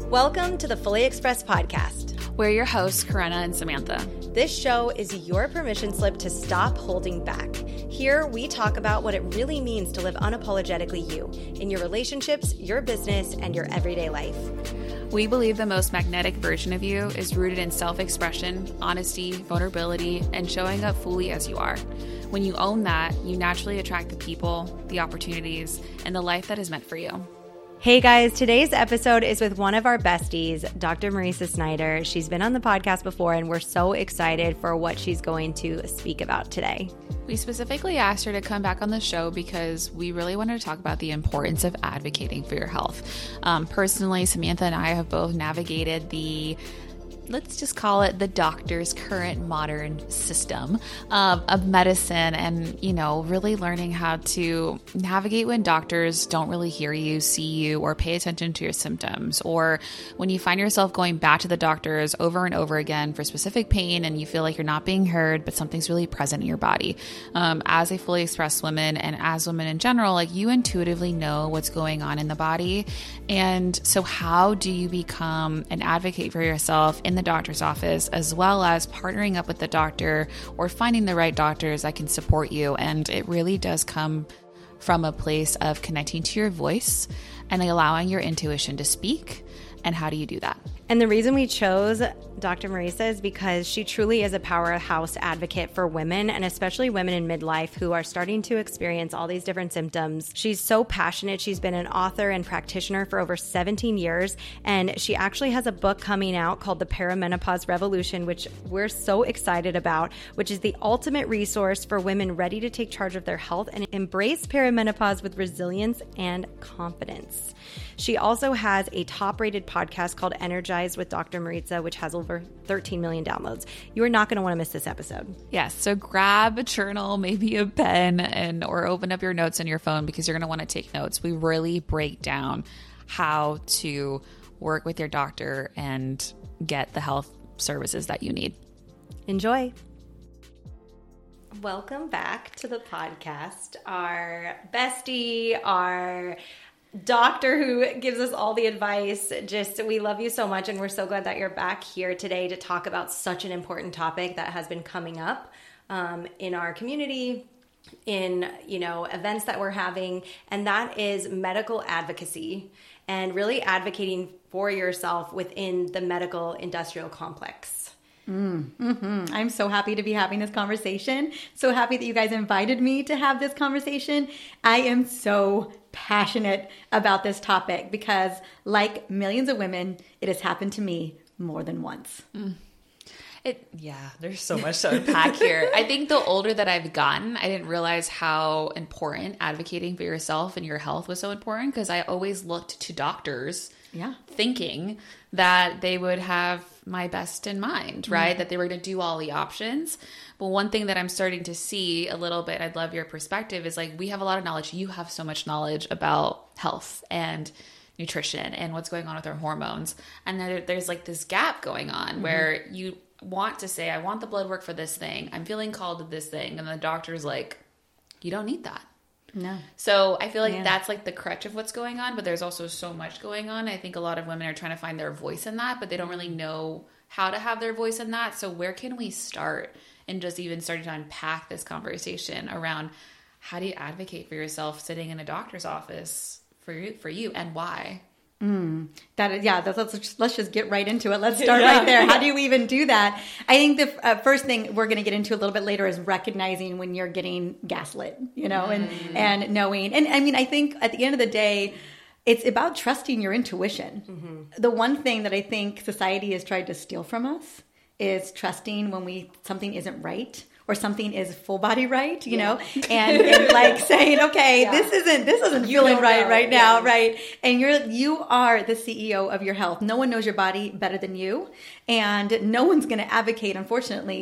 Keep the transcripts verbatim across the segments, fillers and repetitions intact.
Welcome to the Fully Expressed podcast. We're your hosts, Karenna and Samantha. This show is your permission slip to stop holding back. Here, we talk about what it really means to live unapologetically you in your relationships, your business, and your everyday life. We believe the most magnetic version of you is rooted in self-expression, honesty, vulnerability, and showing up fully as you are. When you own that, you naturally attract the people, the opportunities, and the life that is meant for you. Hey guys, today's episode is with one of our besties, Doctor Marisa Snyder. She's been on the podcast before, and we're so excited for what she's going to speak about today. We specifically asked her to come back on the show because we really wanted to talk about the importance of advocating for your health. Um, personally, Samantha and I have both navigated the let's just call it the doctor's current modern system um, of medicine and, you know, really learning how to navigate when doctors don't really hear you, see you, or pay attention to your symptoms, or when you find yourself going back to the doctors over and over again for specific pain and you feel like you're not being heard, but something's really present in your body. Um, as a fully expressed woman and as women in general, like you intuitively know what's going on in the body. And so how do you become an advocate for yourself in the doctor's office, as well as partnering up with the doctor or finding the right doctors that can support you? And it really does come from a place of connecting to your voice and allowing your intuition to speak. And how do you do that? And the reason we chose Doctor Marisa is because she truly is a powerhouse advocate for women, and especially women in midlife who are starting to experience all these different symptoms. She's so passionate. She's been an author and practitioner for over seventeen years, and she actually has a book coming out called The Perimenopause Revolution, which we're so excited about, which is the ultimate resource for women ready to take charge of their health and embrace perimenopause with resilience and confidence. She also has a top-rated podcast called Energized with Doctor Marisa, which has over thirteen million downloads. You are not going to want to miss this episode. Yes, so grab a journal, maybe a pen, and or open up your notes on your phone because you're going to want to take notes. We really break down how to work with your doctor and get the health services that you need. Enjoy. Welcome back to the podcast. Our bestie, our doctor who gives us all the advice. Just, we love you so much, and we're so glad that you're back here today to talk about such an important topic that has been coming up um, in our community, in, you know, events that we're having, and that is medical advocacy and really advocating for yourself within the medical industrial complex. Mm, mm-hmm. I'm so happy to be having this conversation. So happy that you guys invited me to have this conversation. I am so passionate about this topic because, like millions of women, it has happened to me more than once. Mm. It, yeah, there's so much to unpack here. I think the older that I've gotten, I didn't realize how important advocating for yourself and your health was so important, because I always looked to doctors yeah. thinking that they would have my best in mind, right? Mm-hmm. That they were going to do all the options. But one thing that I'm starting to see a little bit, I'd love your perspective, is like, we have a lot of knowledge. You have so much knowledge about health and nutrition and what's going on with our hormones. And there, there's like this gap going on mm-hmm. where you want to say, I want the blood work for this thing. I'm feeling called to this thing. And the doctor's like, you don't need that. No. So I feel like yeah. that's like the crutch of what's going on, but there's also so much going on. I think a lot of women are trying to find their voice in that, but they don't really know how to have their voice in that. So where can we start in just even starting to unpack this conversation around how do you advocate for yourself sitting in a doctor's office for you, for you and why? Mm, that is, yeah, that's, let's, let's just get right into it. Let's start yeah. right there. How do you even do that? I think the uh, first thing we're going to get into a little bit later is recognizing when you're getting gaslit, you know, and, mm. and knowing. And I mean, I think at the end of the day, it's about trusting your intuition. Mm-hmm. The one thing that I think society has tried to steal from us is trusting when we something isn't right or something is full body right, you yeah. know, and, and like saying, okay, yeah. this isn't, this isn't you feeling right know. right now, yeah. right? And you're, you are the C E O of your health. No one knows your body better than you. And no one's going to advocate, unfortunately,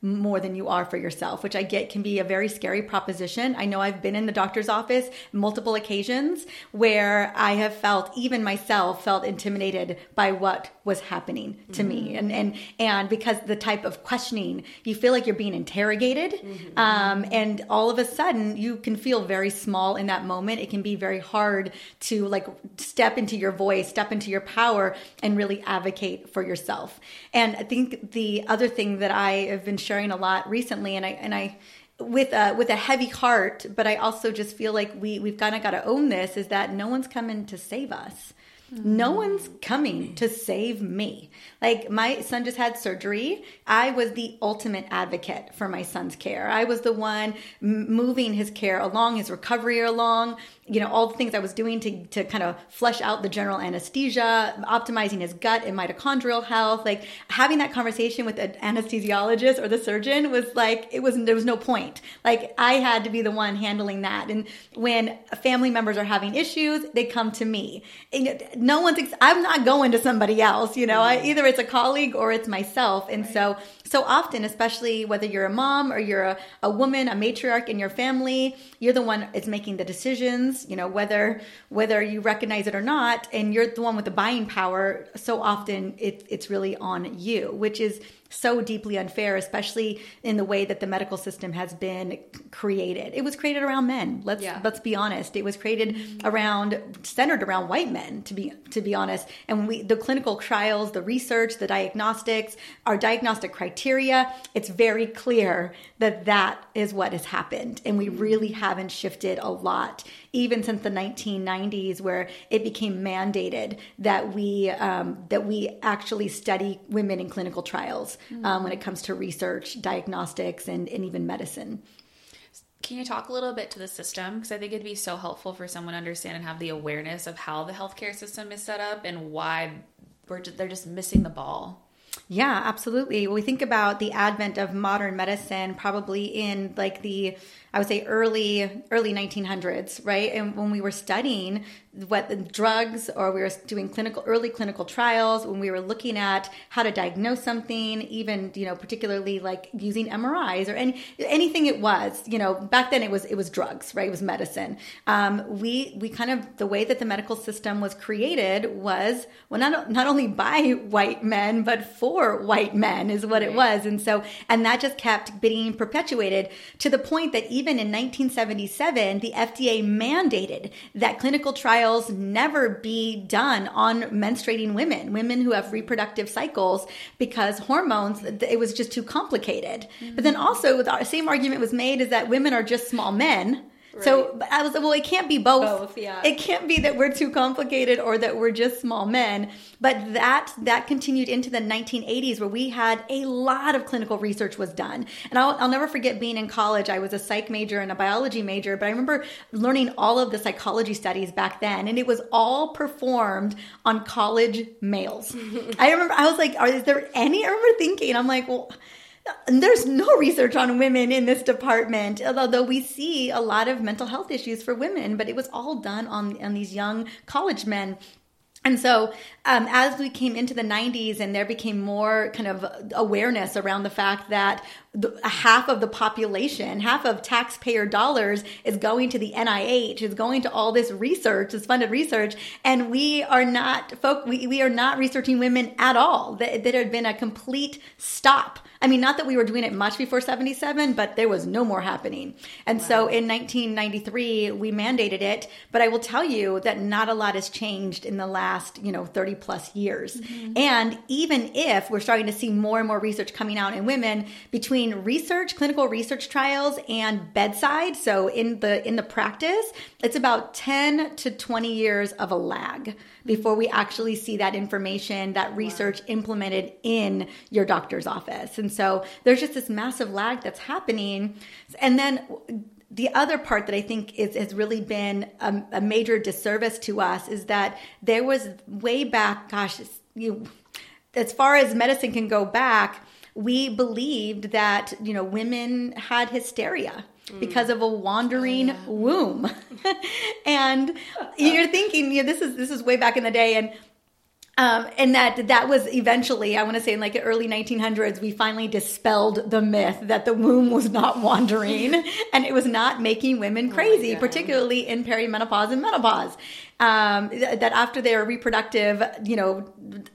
more than you are for yourself, which I get can be a very scary proposition. I know I've been in the doctor's office multiple occasions where I have felt, even myself, felt intimidated by what was happening to mm-hmm. me. And, and, and because the type of questioning, you feel like you're being interrogated. Mm-hmm. Um, and all of a sudden you can feel very small in that moment. It can be very hard to like step into your voice, step into your power, and really advocate for yourself. And I think the other thing that I have been sharing a lot recently, and I, and I, with a, with a heavy heart, but I also just feel like we, we've kind of got to own this, is that no one's coming to save us. No one's coming to save me. Like, my son just had surgery. I was the ultimate advocate for my son's care. I was the one m- moving his care along, his recovery along, you know, all the things I was doing to, to kind of flesh out the general anesthesia, optimizing his gut and mitochondrial health. Like, having that conversation with an anesthesiologist or the surgeon was like, it was, there was no point. Like, I had to be the one handling that. And when family members are having issues, they come to me. And no one's, ex- I'm not going to somebody else, you know, I, either it's a colleague or it's myself. And right. so, so often, especially whether you're a mom or you're a, a woman, a matriarch in your family, you're the one that's making the decisions, you know, whether, whether you recognize it or not, and you're the one with the buying power. So often it, it's really on you, which is so deeply unfair, especially in the way that the medical system has been created. It was created around men. Let's yeah. let's be honest. It was created around, centered around white men, to be to be honest. And we, the clinical trials, the research, the diagnostics, our diagnostic criteria, it's very clear that that is what has happened. And we really haven't shifted a lot, even since the nineteen nineties, where it became mandated that we um, that we actually study women in clinical trials um, when it comes to research, diagnostics, and, and even medicine. Can you talk a little bit to the system? Because I think it'd be so helpful for someone to understand and have the awareness of how the healthcare system is set up and why we're just, they're just missing the ball. Yeah, absolutely. When we think about the advent of modern medicine, probably in like the, I would say early, early nineteen hundreds, right? And when we were studying what the drugs, or we were doing clinical, early clinical trials, when we were looking at how to diagnose something, even, you know, particularly like using M R Is or any, anything it was, you know, back then it was, it was drugs, right? It was medicine. Um, we, we kind of, the way that the medical system was created was, well, not, not only by white men, but for white men is what right. it was. And so, and that just kept being perpetuated to the point that even in nineteen seventy-seven, the F D A mandated that clinical trials never be done on menstruating women, women who have reproductive cycles, because hormones, it was just too complicated. Mm-hmm. But then also the same argument was made is that women are just small men. Right. So I was like, well, it can't be both. Both, yeah. It can't be that we're too complicated or that we're just small men. But that that continued into the nineteen eighties, where we had a lot of clinical research was done. And I'll, I'll never forget being in college. I was a psych major and a biology major, but I remember learning all of the psychology studies back then, and it was all performed on college males. I remember, I was like, are, is there any, I remember thinking, I'm like, well, there's no research on women in this department, although we see a lot of mental health issues for women, but it was all done on, on these young college men. And so um, as we came into the nineties and there became more kind of awareness around the fact that the, half of the population, half of taxpayer dollars is going to the N I H, is going to all this research, this funded research, and we are not folk, we, we are not researching women at all. That, that had been a complete stop. I mean, not that we were doing it much before seventy-seven, but there was no more happening. And wow. so in nineteen ninety-three, we mandated it. But I will tell you that not a lot has changed in the last, you know, thirty plus years. Mm-hmm. And even if we're starting to see more and more research coming out in women, between research, clinical research trials, and bedside, so in the in the practice, it's about ten to twenty years of a lag before we actually see that information, that research wow. implemented in your doctor's office. And so there's just this massive lag that's happening. And then the other part that I think is, has really been a, a major disservice to us is that there was way back, gosh, you, as far as medicine can go back, we believed that, you know, women had hysteria because of a wandering oh, yeah. womb. And you're thinking, you know, this is this is way back in the day, and Um, and that that was eventually, I want to say in like the early nineteen hundreds, we finally dispelled the myth that the womb was not wandering and it was not making women crazy, oh particularly in perimenopause and menopause. Um, th- that after their reproductive, you know,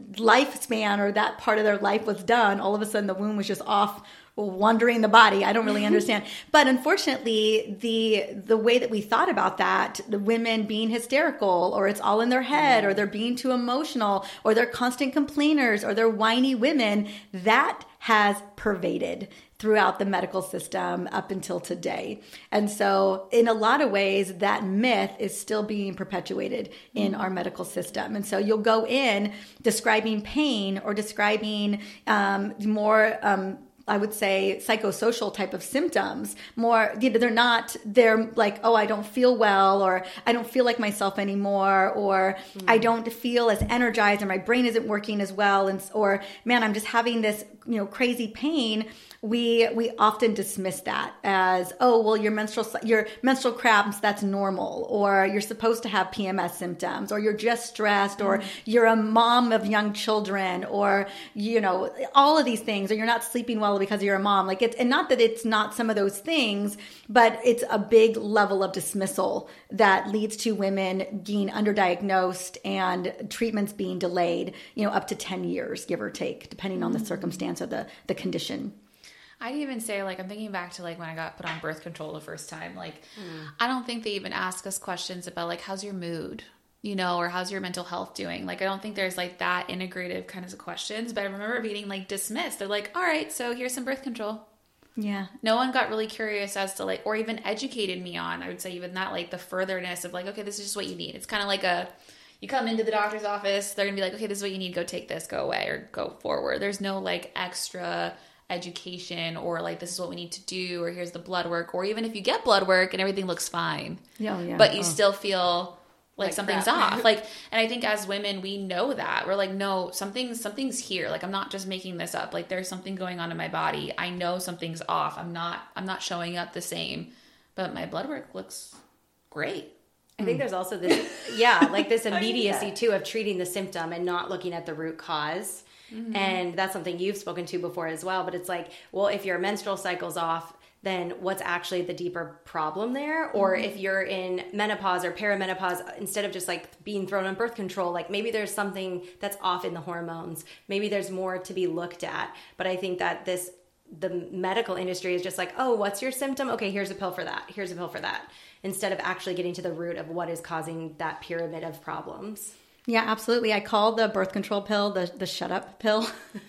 lifespan or that part of their life was done, all of a sudden the womb was just off wandering the body. I don't really understand. But unfortunately, the the way that we thought about that, the women being hysterical, or it's all in their head, or they're being too emotional, or they're constant complainers, or they're whiny women, that has pervaded throughout the medical system up until today. And so in a lot of ways, that myth is still being perpetuated in our medical system. And so you'll go in describing pain or describing um, more um, I would say psychosocial type of symptoms. More, you know, they're not, they're like, oh, I don't feel well, or I don't feel like myself anymore, or mm. I don't feel as energized, or my brain isn't working as well, and or man, I'm just having this, you know, crazy pain. We we often dismiss that as, oh, well, your menstrual your menstrual cramps, that's normal, or you're supposed to have P M S symptoms, or you're just stressed, or mm. you're a mom of young children, or, you know, all of these things, or you're not sleeping well because you're a mom. Like it's, and not that it's not some of those things, but it's a big level of dismissal that leads to women being underdiagnosed and treatments being delayed, you know, up to ten years, give or take, depending on the circumstance of the, the condition. I'd even say, like, I'm thinking back to, like, when I got put on birth control the first time. Like, mm. I don't think they even ask us questions about, like, how's your mood, you know, or how's your mental health doing? Like, I don't think there's, like, that integrative kinds of questions. But I remember being, like, dismissed. They're like, all right, so here's some birth control. Yeah. No one got really curious as to, like, or even educated me on, I would say, even that, like, the furtherness of, like, okay, this is just what you need. It's kind of like a... You come into the doctor's office, they're going to be like, okay, this is what you need. Go take this, go away, or go forward. There's no, like, extra education or like, this is what we need to do, or here's the blood work, or even if you get blood work and everything looks fine, yeah, yeah. but you oh. still feel like, like something's crap. off. Like, and I think as women, we know that. We're like, no, something's, something's here. Like, I'm not just making this up. Like, there's something going on in my body. I know something's off. I'm not, I'm not showing up the same, but my blood work looks great. I think there's also this, yeah, like this immediacy too of treating the symptom and not looking at the root cause. Mm-hmm. And that's something you've spoken to before as well. But it's like, well, if your menstrual cycle's off, then what's actually the deeper problem there? Or mm-hmm. if you're in menopause or perimenopause, instead of just like being thrown on birth control, like maybe there's something that's off in the hormones. Maybe there's more to be looked at. But I think that this, the medical industry is just like, oh, what's your symptom? Okay, here's a pill for that. Here's a pill for that. Instead of actually getting to the root of what is causing that pyramid of problems. Yeah, absolutely. I call the birth control pill the the shut up pill.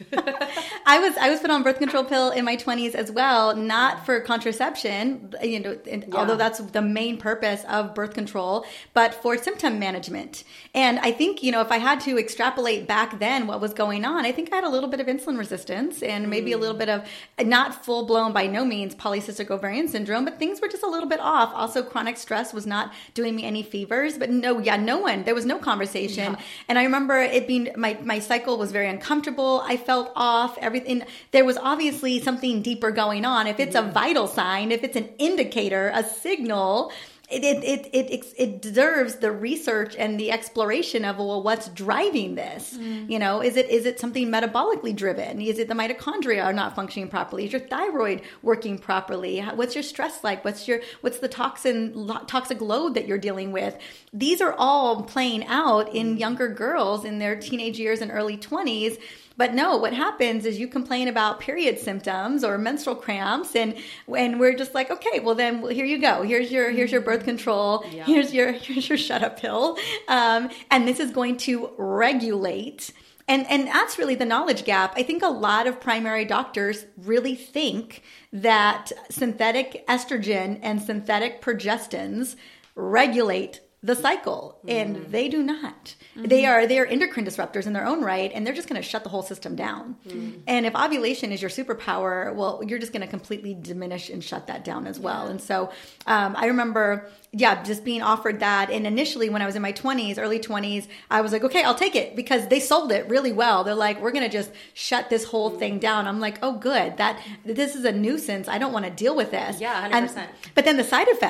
I was I was put on birth control pill in my twenties as well, not for contraception, you know, and yeah. although that's the main purpose of birth control, but for symptom management. And I think, you know, if I had to extrapolate back then what was going on, I think I had a little bit of insulin resistance and maybe mm. a little bit of, not full blown by no means polycystic ovarian syndrome, but things were just a little bit off. Also, chronic stress was not doing me any fevers, but no, yeah, no one, there was no conversation. Yeah. And I remember it being, my, my cycle was very uncomfortable. I felt off, everything. There was obviously something deeper going on. If it's a vital sign, if it's an indicator, a signal, it it it it, it deserves the research and the exploration of, well, what's driving this? Mm. You know, is it is it something metabolically driven? Is it the mitochondria are not functioning properly? Is your thyroid working properly? What's your stress like? What's your what's the toxin toxic load that you're dealing with? These are all playing out in younger girls in their teenage years and early twenties. But no, what happens is you complain about period symptoms or menstrual cramps, and and we're just like, okay, well then here you go. Here's your here's your birth control. Yeah. Here's your here's your shut up pill, um, and this is going to regulate. And and that's really the knowledge gap. I think a lot of primary doctors really think that synthetic estrogen and synthetic progestins regulate the cycle, and mm. they do not. Mm-hmm. They are they are endocrine disruptors in their own right, and they're just going to shut the whole system down. Mm. And if ovulation is your superpower, well, you're just going to completely diminish and shut that down as well. Yeah. And so um, I remember, yeah, just being offered that. And initially when I was in my twenties, early twenties, I was like, okay, I'll take it, because they sold it really well. They're like, we're going to just shut this whole mm. thing down. I'm like, oh, good. That this is a nuisance. I don't want to deal with this. Yeah, one hundred percent. And, but then the side effects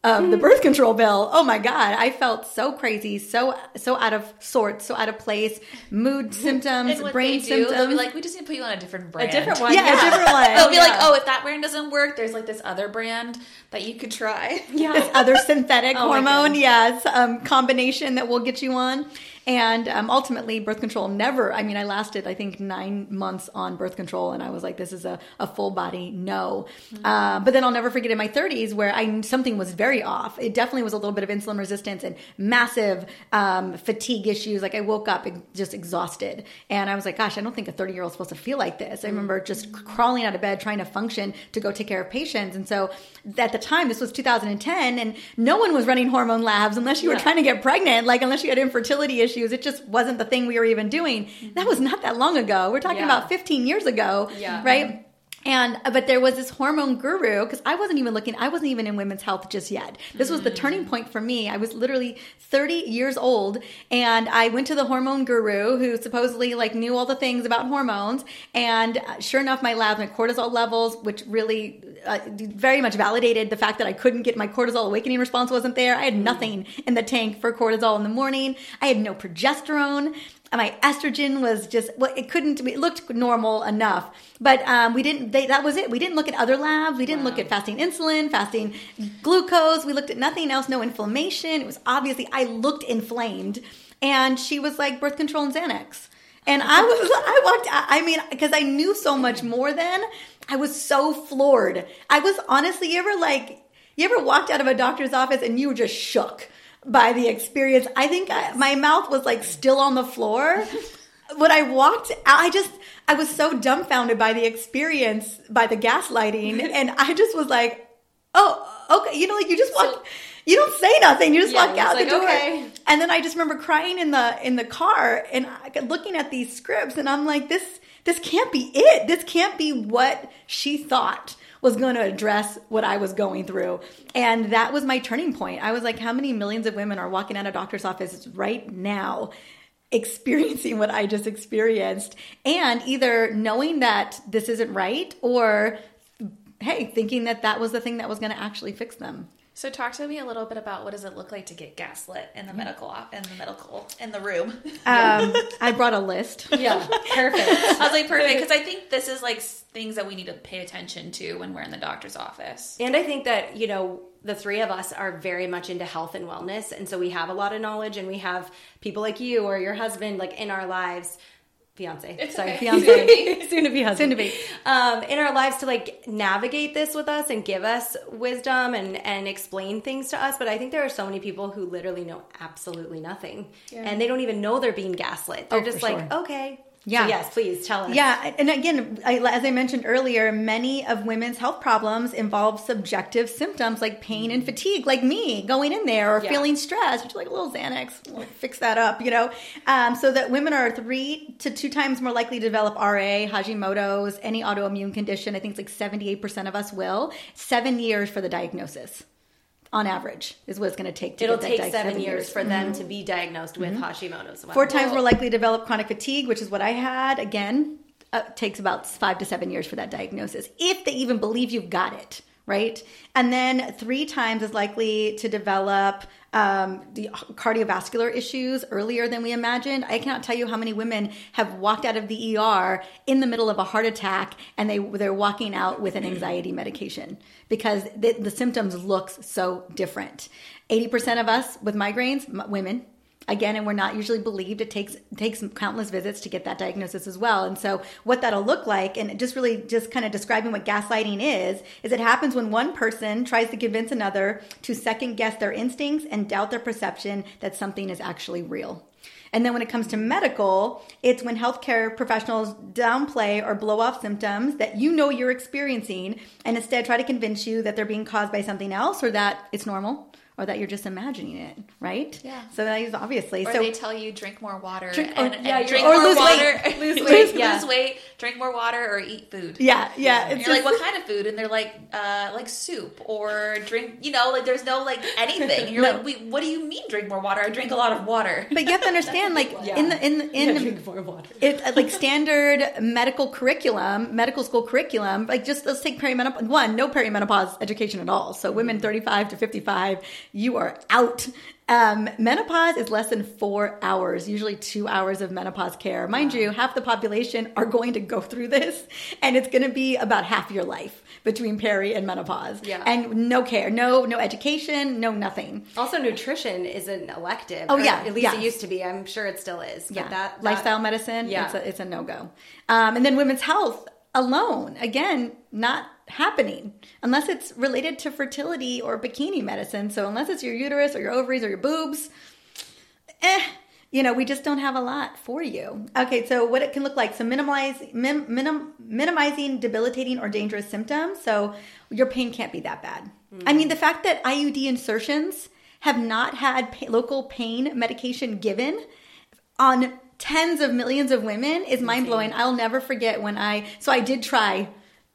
of the birth control pill. Oh my God. I felt so crazy, so so out of sorts, so out of place, mood symptoms, And what brain they do, symptoms. they'll be like, we just need to put you on a different brand. A different one. yeah, Yeah. a different one. They'll be like, Yeah. oh, if that brand doesn't work, there's like this other brand that you could try. Yeah. This other synthetic Oh my hormone, goodness. yes, um, combination that will get you on. And um, ultimately, birth control never, I mean, I lasted, I think, nine months on birth control. And I was like, this is a, a full body no. Mm-hmm. Uh, but then I'll never forget in my thirties where I something was very off. It definitely was a little bit of insulin resistance and massive um, fatigue issues. Like I woke up just exhausted. And I was like, gosh, I don't think a thirty-year-old is supposed to feel like this. I remember just crawling out of bed trying to function to go take care of patients. And so at the time, this was two thousand ten, and no one was running hormone labs unless you were Yeah. trying to get pregnant, like unless you had infertility issues. It just wasn't the thing we were even doing. That was not that long ago. We're talking Yeah. about fifteen years ago, Yeah. right? And, but there was this hormone guru, because I wasn't even looking, I wasn't even in women's health just yet. This was the turning point for me. I was literally thirty years old, and I went to the hormone guru who supposedly like knew all the things about hormones. And sure enough, my labs, my cortisol levels, which really uh, very much validated the fact that I couldn't get my cortisol awakening response wasn't there. I had nothing in the tank for cortisol in the morning. I had no progesterone. My estrogen was just, well, it couldn't, it looked normal enough, but um, we didn't, they, that was it. We didn't look at other labs. We didn't Wow. look at fasting insulin, fasting glucose. We looked at nothing else, no inflammation. It was obviously, I looked inflamed. And she was like, birth control and Xanax. And I was, I walked, I mean, because I knew so much more then, I was so floored. I was honestly, you ever like, you ever walked out of a doctor's office and you were just shook by the experience? I think I, my mouth was like still on the floor. When I walked out, I just, I was so dumbfounded by the experience, by the gaslighting. And I just was like, oh, okay. You know, like you just walk, So- you don't say nothing. You just Yeah, walk you're out just the like, door. okay. And then I just remember crying in the, in the car and I, looking at these scripts and I'm like, this, this can't be it. This can't be what she thought was going to address what I was going through. And that was my turning point. I was like, how many millions of women are walking out of doctor's offices right now experiencing what I just experienced, and either knowing that this isn't right or, hey, thinking that that was the thing that was going to actually fix them. So talk to me a little bit about what does it look like to get gaslit in the medical op- in the medical in the room. Um, I brought a list. Yeah. Perfect. I was like perfect because I think this is like s- things that we need to pay attention to when we're in the doctor's office. And I think that, you know, the three of us are very much into health and wellness. And so we have a lot of knowledge, and we have people like you or your husband like in our lives. Fiance. It's Sorry, okay. fiance. Soon to be husband. Soon to be. Um, in our lives to like navigate this with us and give us wisdom and, and explain things to us. But I think there are so many people who literally know absolutely nothing. Yeah. And they don't even know they're being gaslit. They're Oh, just for like, sure. okay. Yeah. So yes, please tell us. Yeah. And again, I, as I mentioned earlier, many of women's health problems involve subjective symptoms like pain and fatigue, like me going in there or Yeah. feeling stressed, which is like a little Xanax, we'll fix that up, you know? Um, so that women are three to two times more likely to develop R A, Hashimoto's, any autoimmune condition. I think it's like seventy-eight percent of us will. Seven years for the diagnosis. On average, is what it's going to take to It'll get that take di- seven years for them to be diagnosed with Hashimoto's. Wow. Four times more likely to develop chronic fatigue, which is what I had. Again, uh, takes about five to seven years for that diagnosis, if they even believe you've got it, right? And then three times as likely to develop um, the cardiovascular issues earlier than we imagined. I cannot tell you how many women have walked out of the E R in the middle of a heart attack, and they they're walking out with an anxiety medication because the, the symptoms look so different. eighty percent of us with migraines, m- women. Again, and we're not usually believed. It takes it takes countless visits to get that diagnosis as well. And so what that'll look like, and just really just kind of describing what gaslighting is, is it happens when one person tries to convince another to second guess their instincts and doubt their perception that something is actually real. And then when it comes to medical, it's when healthcare professionals downplay or blow off symptoms that you know you're experiencing and instead try to convince you that they're being caused by something else or that it's normal, or or that you're just imagining it, right? Yeah. So that is obviously. Or so they tell you drink more water Drink- and, or- and yeah, drink or more lose water, weight. lose Lose- weight, yeah. lose weight, drink more water, or eat food. yeah, yeah. And It's you're just, like, what kind of food? And they're like, uh, like soup or drink. You know, like there's no like anything. And you're No. like, wait, what do you mean drink more water? I drink a lot of water. but you have to understand, like Yeah. in the in the, in Yeah, the, drink more water. It's like standard medical curriculum, medical school curriculum. Like just let's take perimenopause. One, no perimenopause education at all. So women thirty-five to fifty-five, you are out. Um, menopause is less than four hours, usually two hours of menopause care. Mind wow. you, half the population are going to go through this, and it's going to be about half your life between peri and menopause. Yeah. And no care, no no education, no nothing. Also, nutrition is an elective. Oh, or yeah, at least yeah. it used to be. I'm sure it still is. But Yeah, that, that lifestyle medicine, Yeah. it's a, it's a no-go. Um, and then women's health alone, again, not happening unless it's related to fertility or bikini medicine. So unless it's your uterus or your ovaries or your boobs, eh, you know, we just don't have a lot for you. Okay, so what it can look like. So minimize, min, minim, minimizing debilitating or dangerous symptoms. So your pain can't be that bad. Mm. I mean, the fact that I U D insertions have not had pa- local pain medication given on tens of millions of women is mind-blowing. I'll never forget when I, so I did try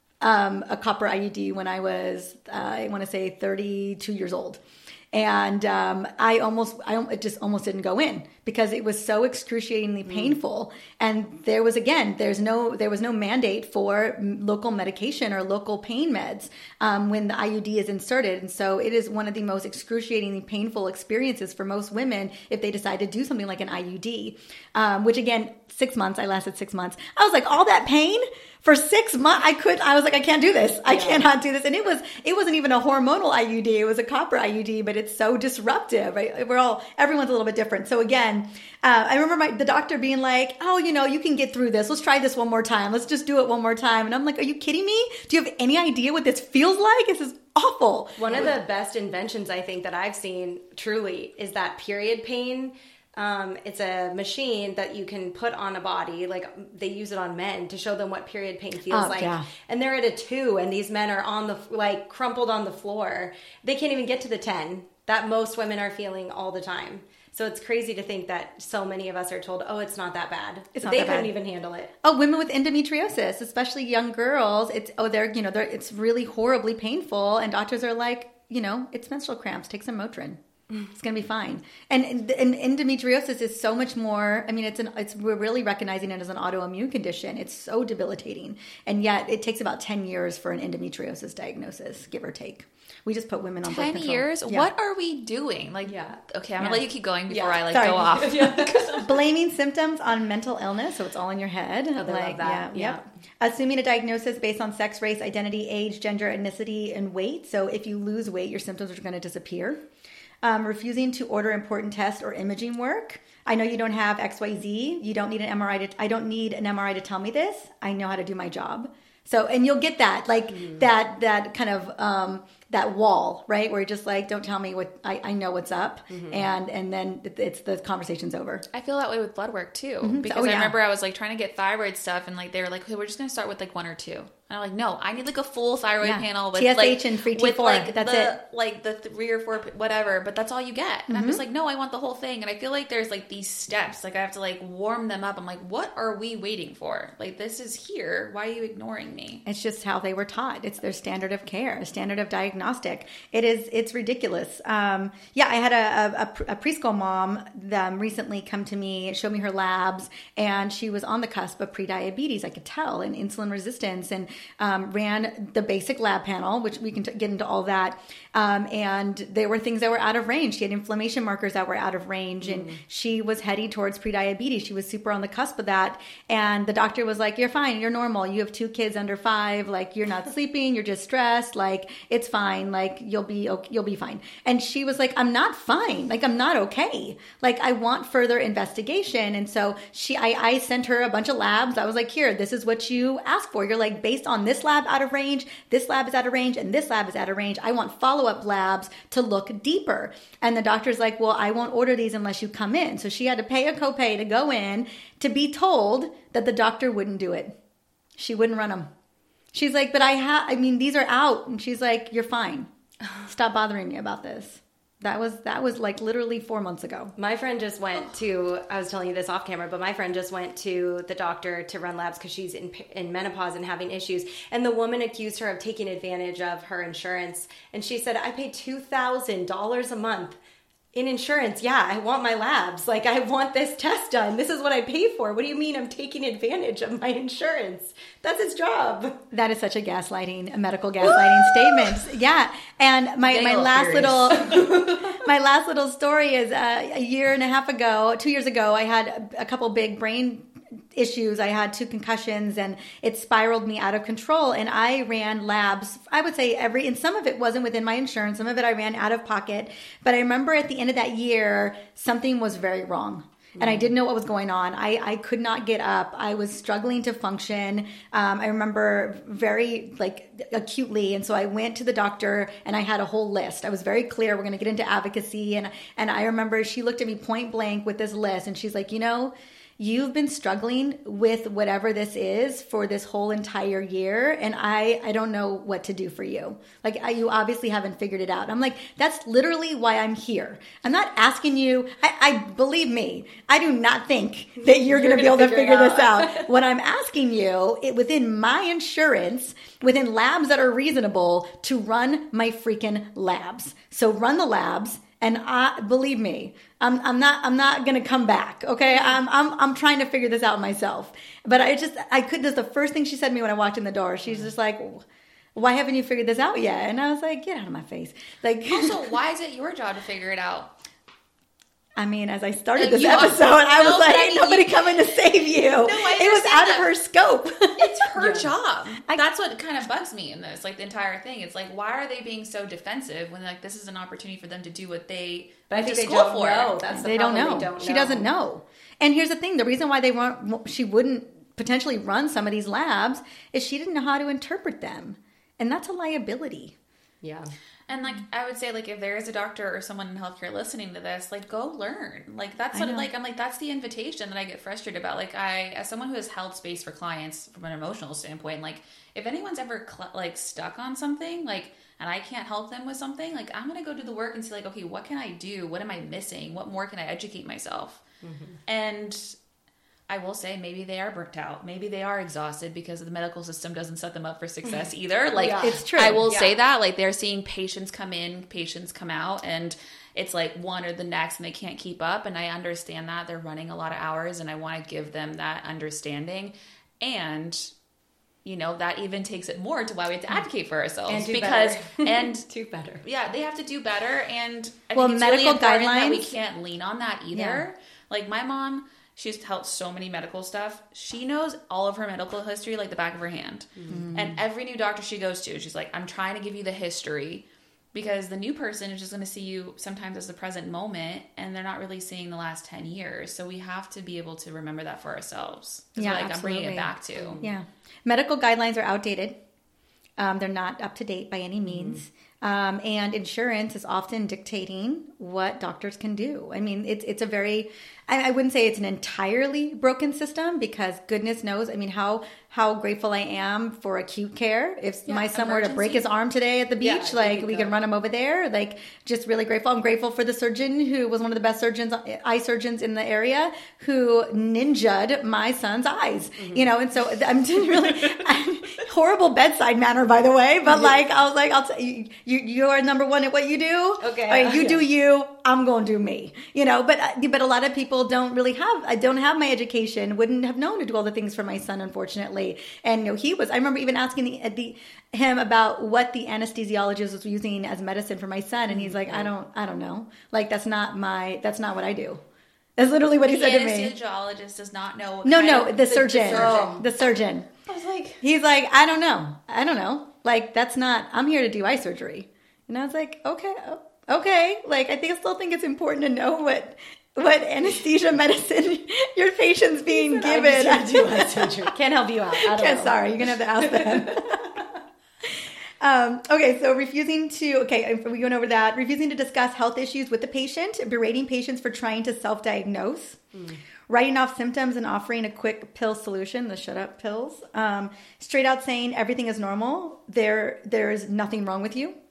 um, a copper I U D when I was, uh, I want to say thirty-two years old. And um, I almost, I it just almost didn't go in because it was so excruciatingly painful. Mm. And there was, again, there's no, there was no mandate for local medication or local pain meds um, when the I U D is inserted. And so it is one of the most excruciatingly painful experiences for most women if they decide to do something like an I U D, um, which again, six months, I lasted six months. I was like, all that pain for six months, I could, I was like, I can't do this. I yeah. cannot do this. And it was, it wasn't even a hormonal I U D. It was a copper I U D, but it's so disruptive, right? We're all, everyone's a little bit different. So again, uh, I remember my, the doctor being like, oh, you know, you can get through this. Let's try this one more time. Let's just do it one more time. And I'm like, are you kidding me? Do you have any idea what this feels like? This is awful. One of the best inventions I think that I've seen truly is that period pain. Um, it's a machine that you can put on a body, like they use it on men to show them what period pain feels oh, like. Yeah. And they're at a two, and these men are on the like crumpled on the floor. They can't even get to the ten that most women are feeling all the time. So it's crazy to think that so many of us are told, "Oh, it's not that bad." It's not they that couldn't bad. even handle it. Oh, women with endometriosis, especially young girls, it's oh, they're you know they're it's really horribly painful, and doctors are like, you know, it's menstrual cramps. Take some Motrin. It's going to be fine. And, and endometriosis is so much more, I mean, it's an, it's, we're really recognizing it as an autoimmune condition. It's so debilitating. And yet it takes about ten years for an endometriosis diagnosis, give or take. We just put women on birth control. ten years? Yeah. What are we doing? Like, yeah. Okay, I'm Yeah. going to let you keep going before Yeah. I like Sorry. go off. Blaming symptoms on mental illness, so it's all in your head. Oh, they like, love that. Yeah, yep. Assuming a diagnosis based on sex, race, identity, age, gender, ethnicity, and weight. So if you lose weight, your symptoms are going to disappear. Um, refusing to order important tests or imaging work. I know you don't have X Y Z. You don't need an M R I. To, I don't need an M R I to tell me this. I know how to do my job. So, and you'll get that, like mm. that, that kind of, um, that wall, right? Where you're just like, don't tell me what, I, I know what's up. Mm-hmm. And, and then it's, the conversation's over. I feel that way with blood work too. Mm-hmm. Because oh, yeah. I remember I was like trying to get thyroid stuff and like, they were like, okay, we're just going to start with like one or two. And I'm like, no, I need like a full thyroid yeah. panel with T S H like, and free T four. with like that's the, it. like the three or four, whatever, but that's all you get. And mm-hmm. I'm just like, no, I want the whole thing. And I feel like there's like these steps, like I have to like warm them up. I'm like, what are we waiting for? Like, this is here. Why are you ignoring me? It's just how they were taught. It's their standard of care, standard of diagnostic. It is, it's ridiculous. Um, yeah, I had a, a, a preschool mom um, recently come to me, show me her labs, and she was on the cusp of prediabetes, I could tell, and insulin resistance, and um, ran the basic lab panel, which we can t- get into all that. Um, and there were things that were out of range. She had inflammation markers that were out of range, mm. and she was heading towards prediabetes. She was super on the cusp of that. And the doctor was like, you're fine. You're normal. You have two kids under five. Like, you're not sleeping. You're just stressed. Like, it's fine. Like, you'll be, okay, you'll be fine. And she was like, I'm not fine. Like, I'm not okay. Like, I want further investigation. And so she, I, I sent her a bunch of labs. I was like, here, this is what you asked for. You're like, based on this lab out of range, this lab is out of range, and this lab is out of range. I want follow-up labs to look deeper. And the doctor's like, well, I won't order these unless you come in. So she had to pay a copay to go in to be told that the doctor wouldn't do it. She wouldn't run them. She's like, but I have, I mean, these are out. And she's like, you're fine. Stop bothering me about this. That was that was like literally four months ago. My friend just went to, I was telling you this off camera, but my friend just went to the doctor to run labs because she's in, in menopause and having issues. And the woman accused her of taking advantage of her insurance. And she said, I pay two thousand dollars a month in insurance. Yeah, I want my labs. Like, I want this test done. This is what I pay for. What do you mean I'm taking advantage of my insurance? That's his job. That is such a gaslighting, a medical gaslighting statement. Yeah. And my, my last little, my last little story is uh, a year and a half ago, two years ago, I had a couple big brain issues. I had two concussions and it spiraled me out of control. And I ran labs, I would say every, and some of it wasn't within my insurance. Some of it I ran out of pocket. But I remember at the end of that year, something was very wrong. And I didn't know what was going on. I, I could not get up. I was struggling to function. Um, I remember very like acutely. And so I went to the doctor and I had a whole list. I was very clear. We're going to get into advocacy. And, and I remember she looked at me point blank with this list and she's like, you know, you've been struggling with whatever this is for this whole entire year. And I, I don't know what to do for you. Like I, you obviously haven't figured it out. I'm like, that's literally why I'm here. I'm not asking you. I, I believe me. I do not think that you're, you're going to be able to figure this out. What I'm asking you it, within my insurance, within labs that are reasonable to run my freaking labs. So run the labs. And I believe me, I'm I'm not I'm not gonna come back. Okay, I'm I'm I'm trying to figure this out myself. But I just I could. That's the first thing she said to me when I walked in the door. She's just like, "Why haven't you figured this out yet?" And I was like, "Get out of my face!" Like, also, why is it your job to figure it out? I mean, as I started like this you, episode, I was no, like, I "Ain't mean, nobody you, coming to save you." No, I it was out that. of her scope. It's her yeah. job. I, That's what kind of bugs me in this, like the entire thing. It's like, why are they being so defensive when like this is an opportunity for them to do what they but I went think to they school don't for? Know. That's the they problem. don't know. They don't know. She doesn't know. And here's the thing: the reason why they weren't, she wouldn't potentially run some of these labs is she didn't know how to interpret them, and that's a liability. Yeah. And like I would say, like if there is a doctor or someone in healthcare listening to this, like go learn. Like that's what like I'm like that's the invitation that I get frustrated about. Like I, as someone who has held space for clients from an emotional standpoint, like if anyone's ever cl- like stuck on something, like and I can't help them with something, like I'm gonna go do the work and see like, okay, what can I do? What am I missing? What more can I educate myself? Mm-hmm. And I will say maybe they are burnt out. Maybe they are exhausted because the medical system doesn't set them up for success either. Like yeah. It's true. I will yeah. say that. Like they're seeing patients come in, patients come out, and it's like one or the next and they can't keep up. And I understand that. They're running a lot of hours and I want to give them that understanding. And you know, that even takes it more to why we have to advocate for ourselves. And do because better. and do better. Yeah, they have to do better. And I well, think it's medical really important guidelines, that we can't lean on that either. Yeah. Like my mom, she's held so many medical stuff. She knows all of her medical history like the back of her hand. Mm. And every new doctor she goes to, she's like, I'm trying to give you the history, because the new person is just going to see you sometimes as the present moment and they're not really seeing the last ten years. So we have to be able to remember that for ourselves. That's yeah, what like, I'm absolutely. bringing it back to. Yeah. Medical guidelines are outdated. Um, they're not up to date by any means. Mm-hmm. Um, and insurance is often dictating what doctors can do. I mean, it's it's a very, I, I wouldn't say it's an entirely broken system, because goodness knows, I mean, how how grateful I am for acute care. If yeah, my son emergency. were to break his arm today at the beach, yeah, like we can run him over there. Like, just really grateful. I'm grateful for the surgeon who was one of the best surgeons, eye surgeons in the area, who ninja'd my son's eyes. Mm-hmm. You know, and so I'm really I'm, horrible bedside manner, by the way. But like, I was like, I'll tell you. You you are number one at what you do. Okay. Right, you do you. I'm going to do me. You know, but but a lot of people don't really have. I don't have my education. Wouldn't have known to do all the things for my son, unfortunately. And you know, he was. I remember even asking the, the him about what the anesthesiologist was using as medicine for my son, and he's like, I don't I don't know. Like that's not my that's not what I do. That's literally what he the said to me. The anesthesiologist does not know. What no, kind no, of, the, the surgeon. surgeon. The surgeon. I was like, he's like, I don't know. I don't know. Like, that's not, I'm here to do eye surgery. And I was like, okay, okay. Like, I think I still think it's important to know what what anesthesia medicine your patient's being said, given. I'm just here to do eye surgery. Can't help you out. I don't Can't, know. sorry, you're going to have to ask them. Um, okay, so refusing to, okay, we went over that. Refusing to discuss health issues with the patient, berating patients for trying to self-diagnose, mm. writing off symptoms and offering a quick pill solution, the shut up pills, um, straight out saying everything is normal, there there is nothing wrong with you,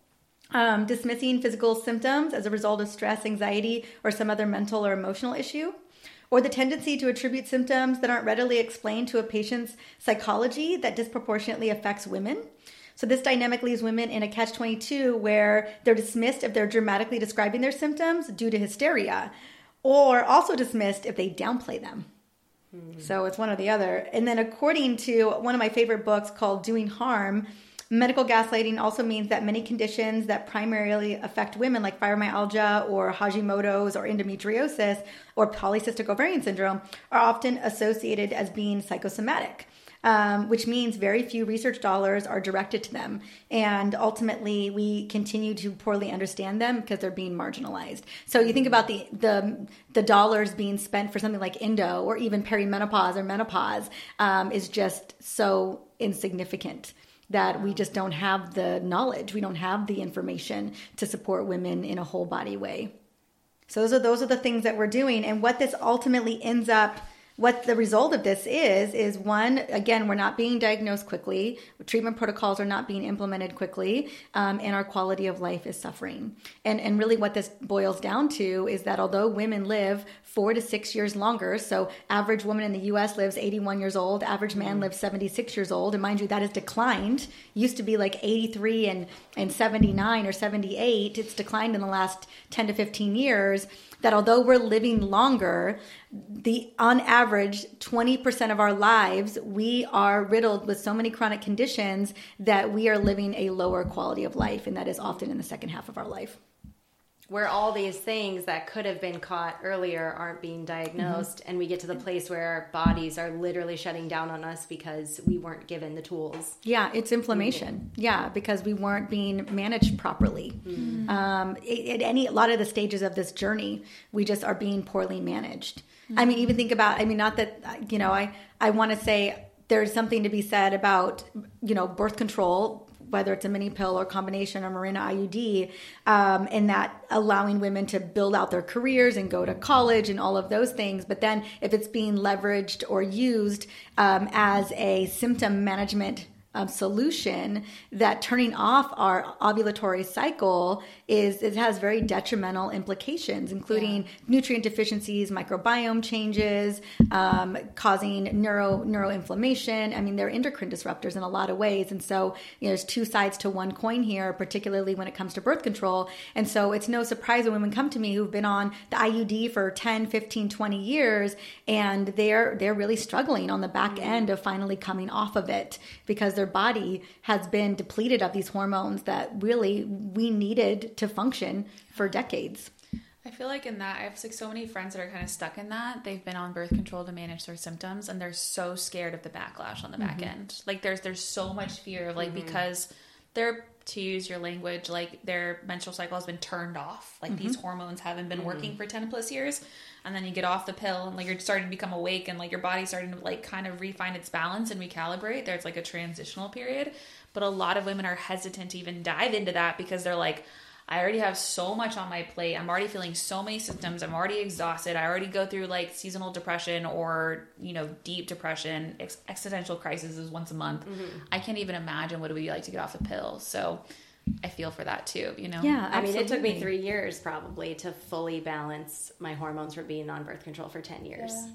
um, dismissing physical symptoms as a result of stress, anxiety, or some other mental or emotional issue, or the tendency to attribute symptoms that aren't readily explained to a patient's psychology that disproportionately affects women. So this dynamic leaves women in a catch twenty-two where they're dismissed if they're dramatically describing their symptoms due to hysteria, or also dismissed if they downplay them. Mm. So it's one or the other. And then according to one of my favorite books called Doing Harm, medical gaslighting also means that many conditions that primarily affect women, like fibromyalgia or Hashimoto's or endometriosis or polycystic ovarian syndrome, are often associated as being psychosomatic, um, which means very few research dollars are directed to them. And ultimately, we continue to poorly understand them because they're being marginalized. So you think about the the, the dollars being spent for something like endo or even perimenopause or menopause um, is just so insignificant that we just don't have the knowledge. We don't have the information to support women in a whole body way. So those are those are the things that we're doing. And what this ultimately ends up, what the result of this is, is one, again, we're not being diagnosed quickly. Treatment protocols are not being implemented quickly, um, and our quality of life is suffering. And and really what this boils down to is that although women live four to six years longer, so average woman in the U S lives eighty-one years old, average man lives seventy-six years old, and mind you, that has declined. Used to be like eighty-three and, and seventy-nine or seventy-eight. It's declined in the last ten to fifteen years. That although we're living longer, the on average twenty percent of our lives, we are riddled with so many chronic conditions that we are living a lower quality of life, and that is often in the second half of our life. Where all these things that could have been caught earlier aren't being diagnosed, mm-hmm. and we get to the place where our bodies are literally shutting down on us because we weren't given the tools. Yeah, it's inflammation. Mm-hmm. Yeah, because we weren't being managed properly. Mm-hmm. Um, at any a lot of the stages of this journey, we just are being poorly managed. Mm-hmm. I mean, even think about, I mean, not that, you know, I, I want to say there's something to be said about, you know, birth control, whether it's a mini pill or combination or Mirena I U D, um, and that allowing women to build out their careers and go to college and all of those things. But then if it's being leveraged or used um, as a symptom management um, solution, that turning off our ovulatory cycle is it has very detrimental implications, including yeah. nutrient deficiencies, microbiome changes, um, causing neuro neuroinflammation. I mean, they're endocrine disruptors in a lot of ways. And so, you know, there's two sides to one coin here, particularly when it comes to birth control. And so it's no surprise when women come to me who've been on the I U D for ten, fifteen, twenty years, and they're they're really struggling on the back mm-hmm. end of finally coming off of it because their body has been depleted of these hormones that really we needed to function for decades. I feel like in that, I have like so many friends that are kind of stuck in that. They've been on birth control to manage their symptoms, and they're so scared of the backlash on the mm-hmm. back end. Like there's there's so much fear of like mm-hmm. because they're, to use your language, like their menstrual cycle has been turned off. Like mm-hmm. these hormones haven't been mm-hmm. working for ten plus years. And then you get off the pill and like you're starting to become awake and like your body's starting to like kind of refine its balance and recalibrate. There's like a transitional period. But a lot of women are hesitant to even dive into that because they're like, I already have so much on my plate. I'm already feeling so many symptoms. I'm already exhausted. I already go through like seasonal depression or, you know, deep depression. Ex- existential crisis is once a month. Mm-hmm. I can't even imagine what it would be like to get off the pill. So I feel for that too, you know? Yeah, I absolutely. mean, it took me three years probably to fully balance my hormones from being on birth control for ten years. Yeah.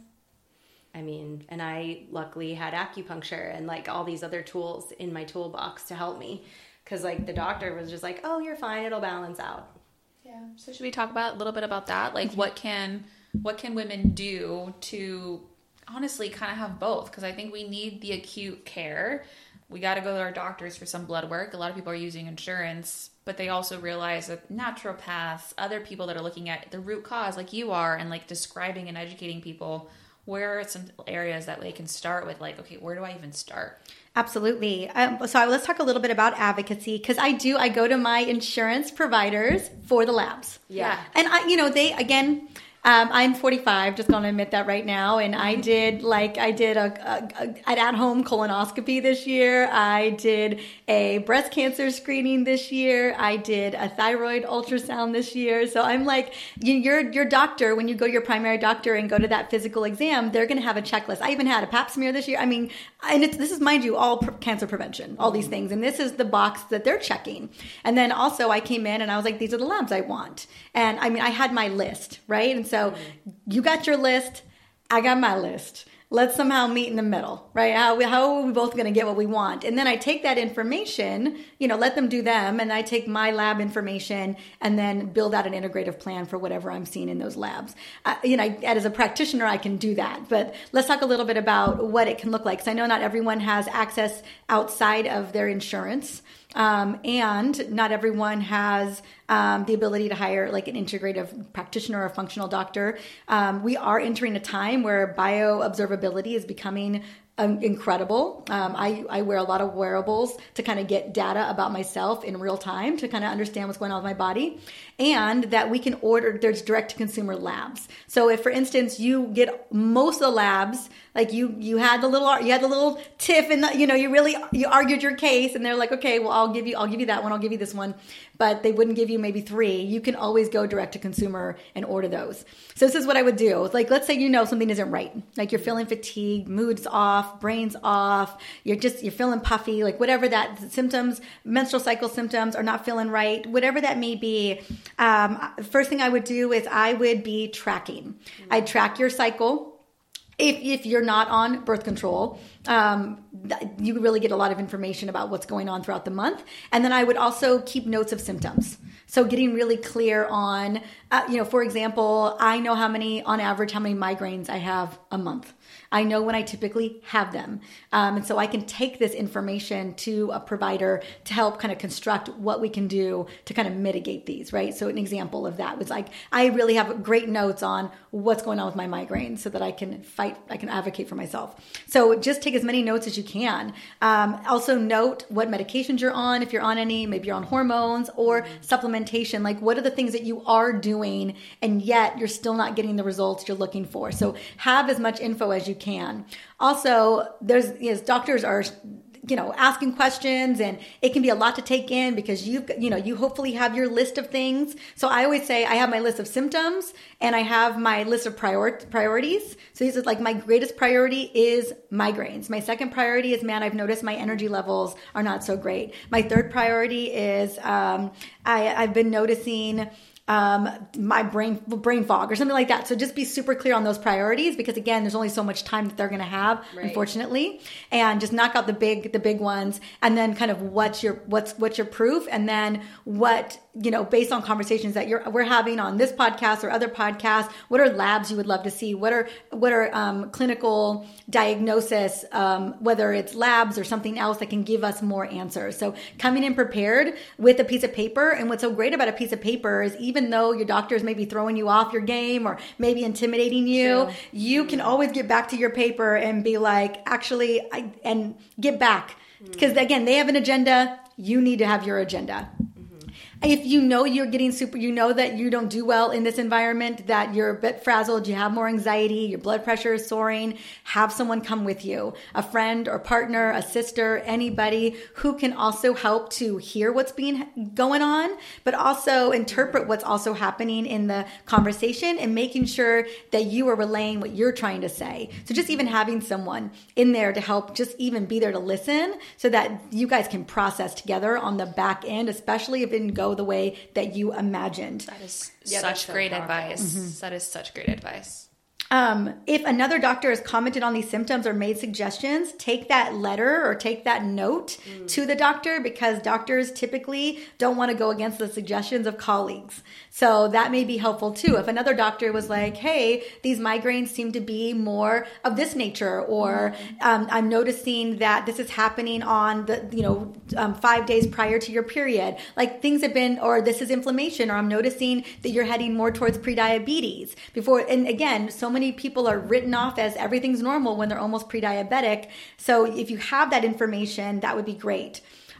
I mean, and I luckily had acupuncture and like all these other tools in my toolbox to help me. Because like the doctor was just like, oh, you're fine, it'll balance out. Yeah. So should we talk about a little bit about that? Like what can what can women do to honestly kind of have both? Because I think we need the acute care. We got to go to our doctors for some blood work. A lot of people are using insurance, but they also realize that naturopaths, other people that are looking at the root cause like you are and like describing and educating people, where are some areas that they can start with like, okay, where do I even start? Absolutely. Um, so let's talk a little bit about advocacy because I do, I go to my insurance providers for the labs. Yeah. And I, you know, they, again, Um, I'm forty-five, just going to admit that right now. And I did like, I did a, a, a an at-home colonoscopy this year. I did a breast cancer screening this year. I did a thyroid ultrasound this year. So I'm like, you, your your doctor, when you go to your primary doctor and go to that physical exam, they're going to have a checklist. I even had a pap smear this year. I mean, and it's, this is, mind you, all pr- cancer prevention, all these things. And this is the box that they're checking. And then also I came in and I was like, these are the labs I want. And I mean, I had my list, right? And so you got your list, I got my list. Let's somehow meet in the middle, right? How, we, how are we both going to get what we want? And then I take that information, you know, let them do them. And I take my lab information and then build out an integrative plan for whatever I'm seeing in those labs. Uh, you know, as a practitioner, I can do that. But let's talk a little bit about what it can look like. Because I know not everyone has access outside of their insurance. Um, and not everyone has um, the ability to hire like an integrative practitioner or functional doctor. Um, we are entering a time where bioobservability is becoming um, incredible. Um, I, I wear a lot of wearables to kind of get data about myself in real time to kind of understand what's going on with my body, and that we can order, there's direct to consumer labs. So if, for instance, you get most of the labs, like you, you had the little, you had the little tiff and the, you know, you really, you argued your case and they're like, okay, well, I'll give you, I'll give you that one. I'll give you this one, but they wouldn't give you maybe three. You can always go direct to consumer and order those. So this is what I would do. Like, let's say, you know, something isn't right. Like you're feeling fatigued, mood's off, brain's off. You're just, you're feeling puffy, like whatever that symptoms, menstrual cycle symptoms are not feeling right, whatever that may be. Um, first thing I would do is I would be tracking. I'd track your cycle. If, if you're not on birth control, um, you really get a lot of information about what's going on throughout the month. And then I would also keep notes of symptoms. So getting really clear on, uh, you know, for example, I know how many, on average, how many migraines I have a month. I know when I typically have them. Um, and so I can take this information to a provider to help kind of construct what we can do to kind of mitigate these, right? So an example of that was like, I really have great notes on what's going on with my migraines so that I can fight, I can advocate for myself. So just take as many notes as you can. Um, also note what medications you're on, if you're on any, maybe you're on hormones or supplementation. Like what are the things that you are doing and yet you're still not getting the results you're looking for? So have as much info as you can. Also, there's, yes, doctors are, you know, asking questions and it can be a lot to take in because you've, you know, you hopefully have your list of things. So I always say I have my list of symptoms and I have my list of prior- priorities. So these are like my greatest priority is migraines. My second priority is, man, I've noticed my energy levels are not so great. My third priority is, um, I, I've been noticing Um, my brain brain fog or something like that. So just be super clear on those priorities because again, there's only so much time that they're going to have, right, unfortunately, and just knock out the big the big ones, and then kind of what's your what's what's your proof, and then what, you know, based on conversations that you're we're having on this podcast or other podcasts, what are labs you would love to see? What are what are um, clinical diagnosis, um, whether it's labs or something else that can give us more answers. So coming in prepared with a piece of paper, and what's so great about a piece of paper is even though your doctor is maybe throwing you off your game or maybe intimidating you, True. you can always get back to your paper and be like, actually, I, and get back. Because again, they have an agenda. You need to have your agenda. If you know you're getting super, you know that you don't do well in this environment, that you're a bit frazzled, you have more anxiety, your blood pressure is soaring, have someone come with you, a friend or partner, a sister, anybody who can also help to hear what's being going on, but also interpret what's also happening in the conversation and making sure that you are relaying what you're trying to say. So just even having someone in there to help just even be there to listen so that you guys can process together on the back end, especially if it didn't go the way that you imagined. That is yeah, such great so advice. Mm-hmm. That is such great advice. Um, if another doctor has commented on these symptoms or made suggestions, take that letter or take that note mm. to the doctor, because doctors typically don't want to go against the suggestions of colleagues. So that may be helpful too. If another doctor was like, hey, these migraines seem to be more of this nature, or um, I'm noticing that this is happening on the, you know, um, five days prior to your period. Like things have been, or this is inflammation, or I'm noticing that you're heading more towards prediabetes before. And again, so many people are written off as everything's normal when they're almost pre-diabetic. So if you have that information, that would be great.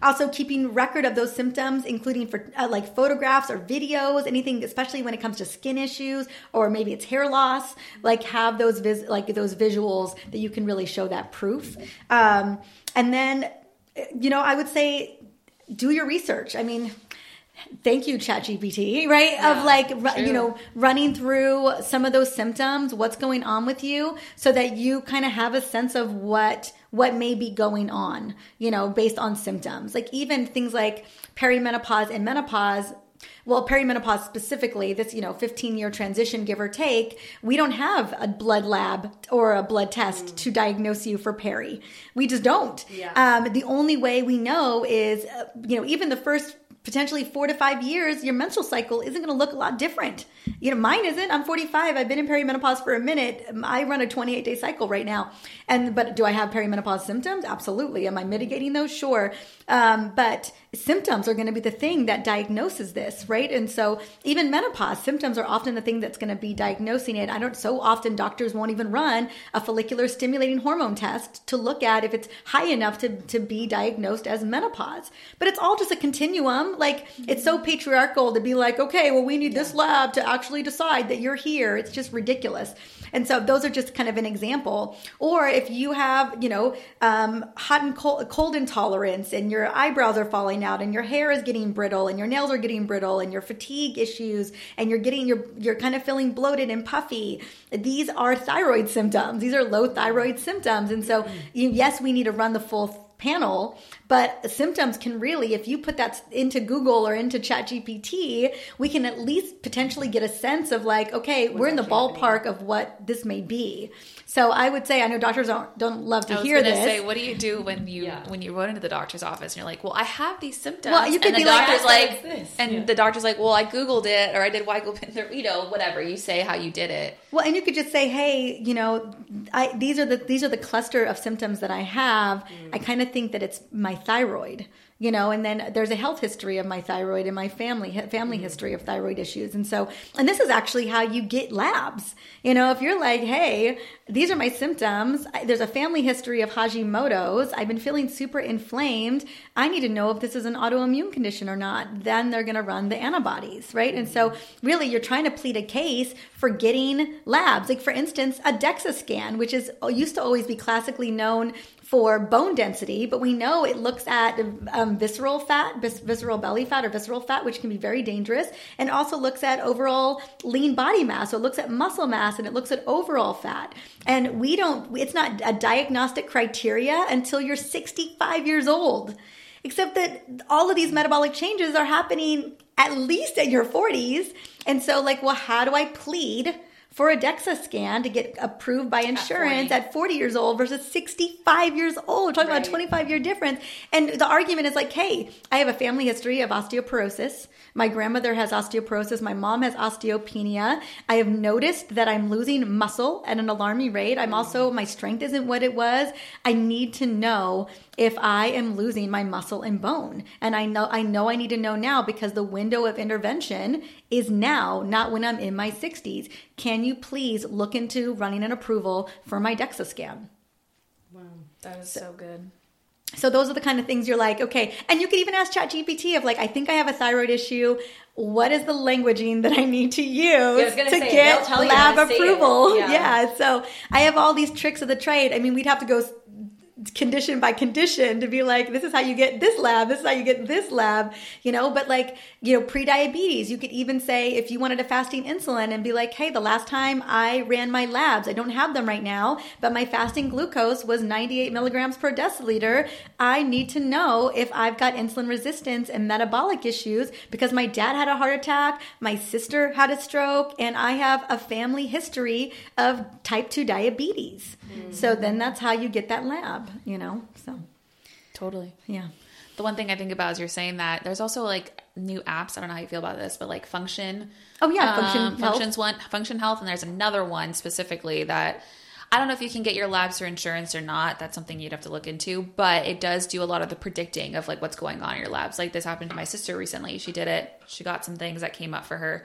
Also keeping record of those symptoms, including for uh, like photographs or videos, anything, especially when it comes to skin issues or maybe it's hair loss, like have those vis- like those visuals that you can really show that proof. Um, and then, you know, I would say do your research. I mean, thank you, ChatGPT, right? Yeah, of like, true. you know, running through some of those symptoms, what's going on with you, so that you kind of have a sense of what what may be going on, you know, based on symptoms. Like even things like perimenopause and menopause. Well, perimenopause specifically, this, you know, fifteen year transition, give or take, we don't have a blood lab or a blood test mm. to diagnose you for peri. We just don't. Yeah. Um, the only way we know is, uh, you know, even the first potentially four to five years, your menstrual cycle isn't going to look a lot different. You know, mine isn't. I'm forty-five. I've been in perimenopause for a minute. I run a twenty-eight day cycle right now. And, but do I have perimenopause symptoms? Absolutely. Am I mitigating those? Sure. Um, but symptoms are going to be the thing that diagnoses this, right? And so even menopause symptoms are often the thing that's going to be diagnosing it. I don't, so often doctors won't even run a follicular stimulating hormone test to look at if it's high enough to, to be diagnosed as menopause. But it's all just a continuum. Like it's so patriarchal to be like, okay, well, we need yeah. this lab to actually decide that you're here. It's just ridiculous. And so those are just kind of an example. Or if you have, you know, um, hot and cold, cold intolerance and your eyebrows are falling out and your hair is getting brittle and your nails are getting brittle and your fatigue issues and you're getting, you're, you're kind of feeling bloated and puffy. These are thyroid symptoms. These are low thyroid symptoms. And so you, yes, we need to run the full panel, but symptoms can really, if you put that into Google or into ChatGPT, we can at least potentially get a sense of like, okay, What's we're in the ballpark happening? Of what this may be. So I would say, I know doctors don't, don't love to hear this. I was going to say, what do you do when you yeah. when you go into the doctor's office and you're like, well, I have these symptoms. Well, you could and the be doctor's like, like, and yeah. the doctor's like, well, I Googled it or I did Weigelpin, you know, whatever. You say how you did it. Well, and you could just say, hey, you know, I, these are the these are the cluster of symptoms that I have. Mm. I kind of think that it's my thyroid. You know, and then there's a health history of my thyroid and my family family mm-hmm. history of thyroid issues. And so, and this is actually how you get labs. You know, if you're like, hey, these are my symptoms. There's a family history of Hashimoto's. I've been feeling super inflamed. I need to know if this is an autoimmune condition or not. Then they're going to run the antibodies, right? And so really you're trying to plead a case for getting labs. Like for instance, a DEXA scan, which is used to always be classically known for bone density, but we know it looks at um, visceral fat, vis- visceral belly fat or visceral fat, which can be very dangerous, and also looks at overall lean body mass. So it looks at muscle mass and it looks at overall fat. And we don't, it's not a diagnostic criteria until you're sixty-five years old, except that all of these metabolic changes are happening at least in your forties. And so like, well, how do I plead for a DEXA scan to get approved by insurance at forty, at forty years old versus sixty-five years old? We're talking right. about a twenty-five year difference. And the argument is like, hey, I have a family history of osteoporosis. My grandmother has osteoporosis. My mom has osteopenia. I have noticed that I'm losing muscle at an alarming rate. I'm also, my strength isn't what it was. I need to know if I am losing my muscle and bone. And I know, I know I need to know now because the window of intervention is now, not when I'm in my sixties. Can you please look into running an approval for my DEXA scan? Wow, that is so, so good. So those are the kind of things you're like, okay. And you could even ask ChatGPT of like, I think I have a thyroid issue. What is the languaging that I need to use yeah, to say, get lab approval? Yeah. yeah. So I have all these tricks of the trade. I mean, we'd have to go condition by condition to be like, this is how you get this lab, this is how you get this lab, you know, but like, you know, pre-diabetes, you could even say if you wanted a fasting insulin and be like, hey, the last time I ran my labs, I don't have them right now, but my fasting glucose was ninety-eight milligrams per deciliter. I need to know if I've got insulin resistance and metabolic issues because my dad had a heart attack, my sister had a stroke, and I have a family history of type two diabetes. Mm-hmm. So then that's how you get that lab. You know, so totally. Yeah. The one thing I think about is you're saying that there's also like new apps. I don't know how you feel about this, but like Function. Oh yeah. Function um, Health. Functions one, Function Health. And there's another one specifically that I don't know if you can get your labs through insurance or not. That's something you'd have to look into, but it does do a lot of the predicting of like what's going on in your labs. Like this happened to my sister recently. She did it. She got some things that came up for her.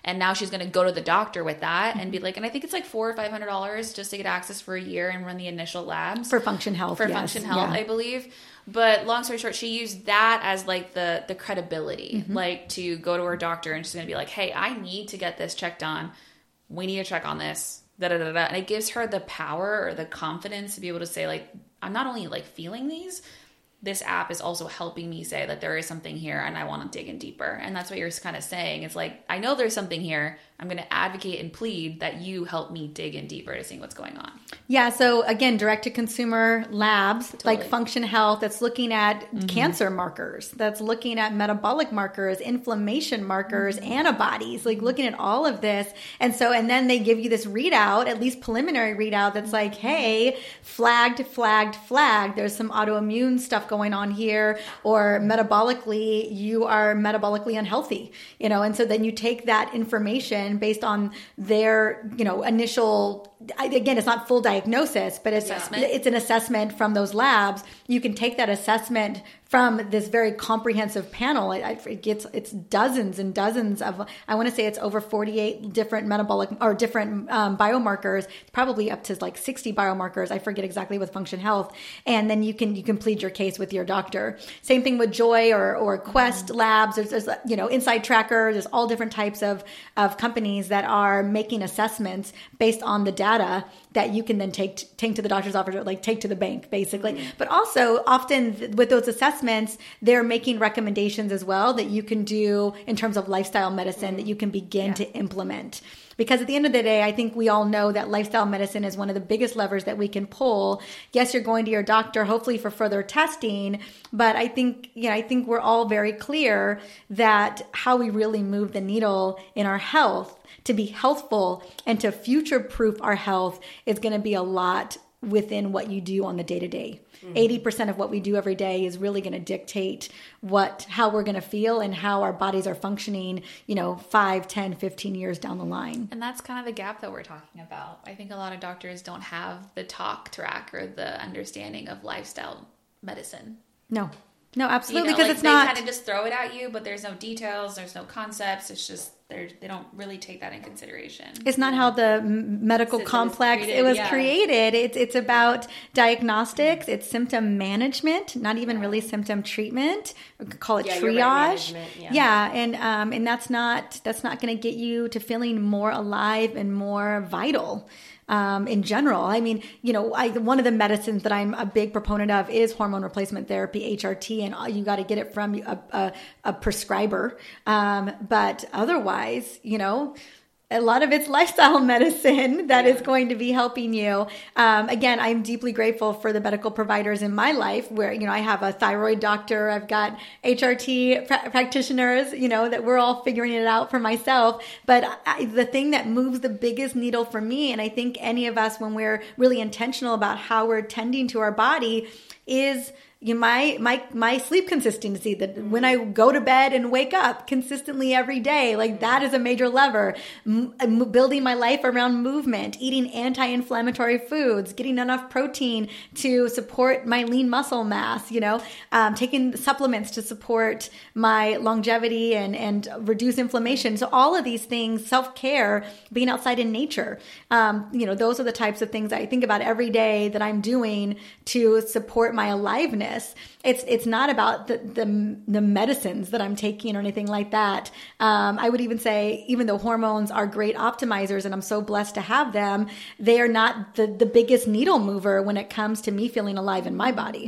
And now she's going to go to the doctor with that mm-hmm. and be like, and I think it's like four or five hundred dollars just to get access for a year and run the initial labs for Function Health. For yes. Function Health, yeah. I believe. But long story short, she used that as like the the credibility, mm-hmm. like to go to her doctor and she's going to be like, hey, I need to get this checked on. We need to check on this. Da, da, da, da. And it gives her the power or the confidence to be able to say, like, I'm not only like feeling these, this app is also helping me say that there is something here and I want to dig in deeper. And that's what you're kind of saying. It's like, I know there's something here. I'm going to advocate and plead that you help me dig in deeper to see what's going on. Yeah. So again, direct to consumer labs totally. Like Function Health, that's looking at mm-hmm. cancer markers, that's looking at metabolic markers, inflammation markers, mm-hmm. antibodies, like looking at all of this. And so, and then they give you this readout, at least preliminary readout, that's like, hey, flagged, flagged, flagged. There's some autoimmune stuff going on here, or metabolically, you are metabolically unhealthy, you know, and so then you take that information based on their, you know, initial, again, it's not full diagnosis, but it's, assessment. it's an assessment from those labs. You can take that assessment from this very comprehensive panel. It, it gets, it's dozens and dozens of, I want to say it's over forty-eight different metabolic or different um, biomarkers, probably up to like sixty biomarkers. I forget exactly with Function Health. And then you can, you can plead your case with your doctor. Same thing with Joy or, or Quest mm-hmm. Labs. There's, there's, you know, Inside Tracker. There's all different types of, of companies that are making assessments based on the data that you can then take take to the doctor's office, or like take to the bank, basically. Mm-hmm. But also, often with those assessments, they're making recommendations as well that you can do in terms of lifestyle medicine mm-hmm. that you can begin yeah. to implement. Because at the end of the day, I think we all know that lifestyle medicine is one of the biggest levers that we can pull. Yes, you're going to your doctor, hopefully for further testing, but I think, you know, I think we're all very clear that how we really move the needle in our health to be healthful and to future-proof our health is going to be a lot within what you do on the day-to-day. Mm-hmm. eighty percent of what we do every day is really going to dictate what, how we're going to feel and how our bodies are functioning, you know, five, ten, fifteen years down the line. And that's kind of the gap that we're talking about. I think a lot of doctors don't have the talk track or the understanding of lifestyle medicine. No. No, absolutely, you know, because like it's they not. They kind of just throw it at you, but there's no details, there's no concepts. It's just they they don't really take that in consideration. It's not how the medical System complex created, it was yeah. created. It's it's about diagnostics. It's symptom management, not even yeah. really symptom treatment. We could call it yeah, triage. Right, yeah. yeah, and um, and that's not that's not going to get you to feeling more alive and more vital. Um, in general, I mean, you know, I, one of the medicines that I'm a big proponent of is hormone replacement therapy, H R T, and you got to get it from a, a, a prescriber. Um, but otherwise, you know, a lot of it's lifestyle medicine that yeah. is going to be helping you. Um, again, I'm deeply grateful for the medical providers in my life where, you know, I have a thyroid doctor, I've got H R T pra- practitioners, you know, that we're all figuring it out for myself. But I, the thing that moves the biggest needle for me, and I think any of us when we're really intentional about how we're tending to our body, is You know, my my my sleep consistency, that when I go to bed and wake up consistently every day, like that is a major lever. M- building my life around movement, eating anti-inflammatory foods, getting enough protein to support my lean muscle mass, you know, um, taking supplements to support my longevity and, and reduce inflammation. So all of these things, self-care, being outside in nature, um, you know, those are the types of things I think about every day that I'm doing to support my aliveness. It's it's not about the, the the medicines that I'm taking or anything like that. Um, I would even say, even though hormones are great optimizers and I'm so blessed to have them, they are not the, the biggest needle mover when it comes to me feeling alive in my body.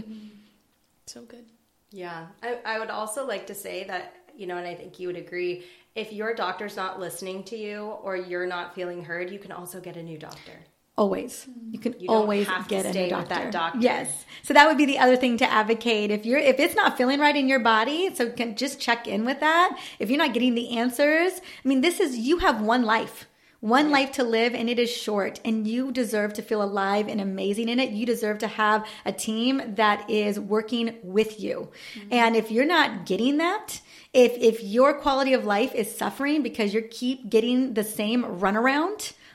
So good. Yeah. I, I would also like to say that, you know, and I think you would agree, if your doctor's not listening to you or you're not feeling heard, you can also get a new doctor. Always. You can you always have get to a stay new doctor. With that doctor. Yes. So that would be the other thing to advocate. If you're, if it's not feeling right in your body, so can just check in with that. If you're not getting the answers, I mean, this is, you have one life. One life to live, and it is short, and you deserve to feel alive and amazing in it. You deserve to have a team that is working with you. Mm-hmm. And if you're not getting that, if if your quality of life is suffering because you keep getting the same runaround,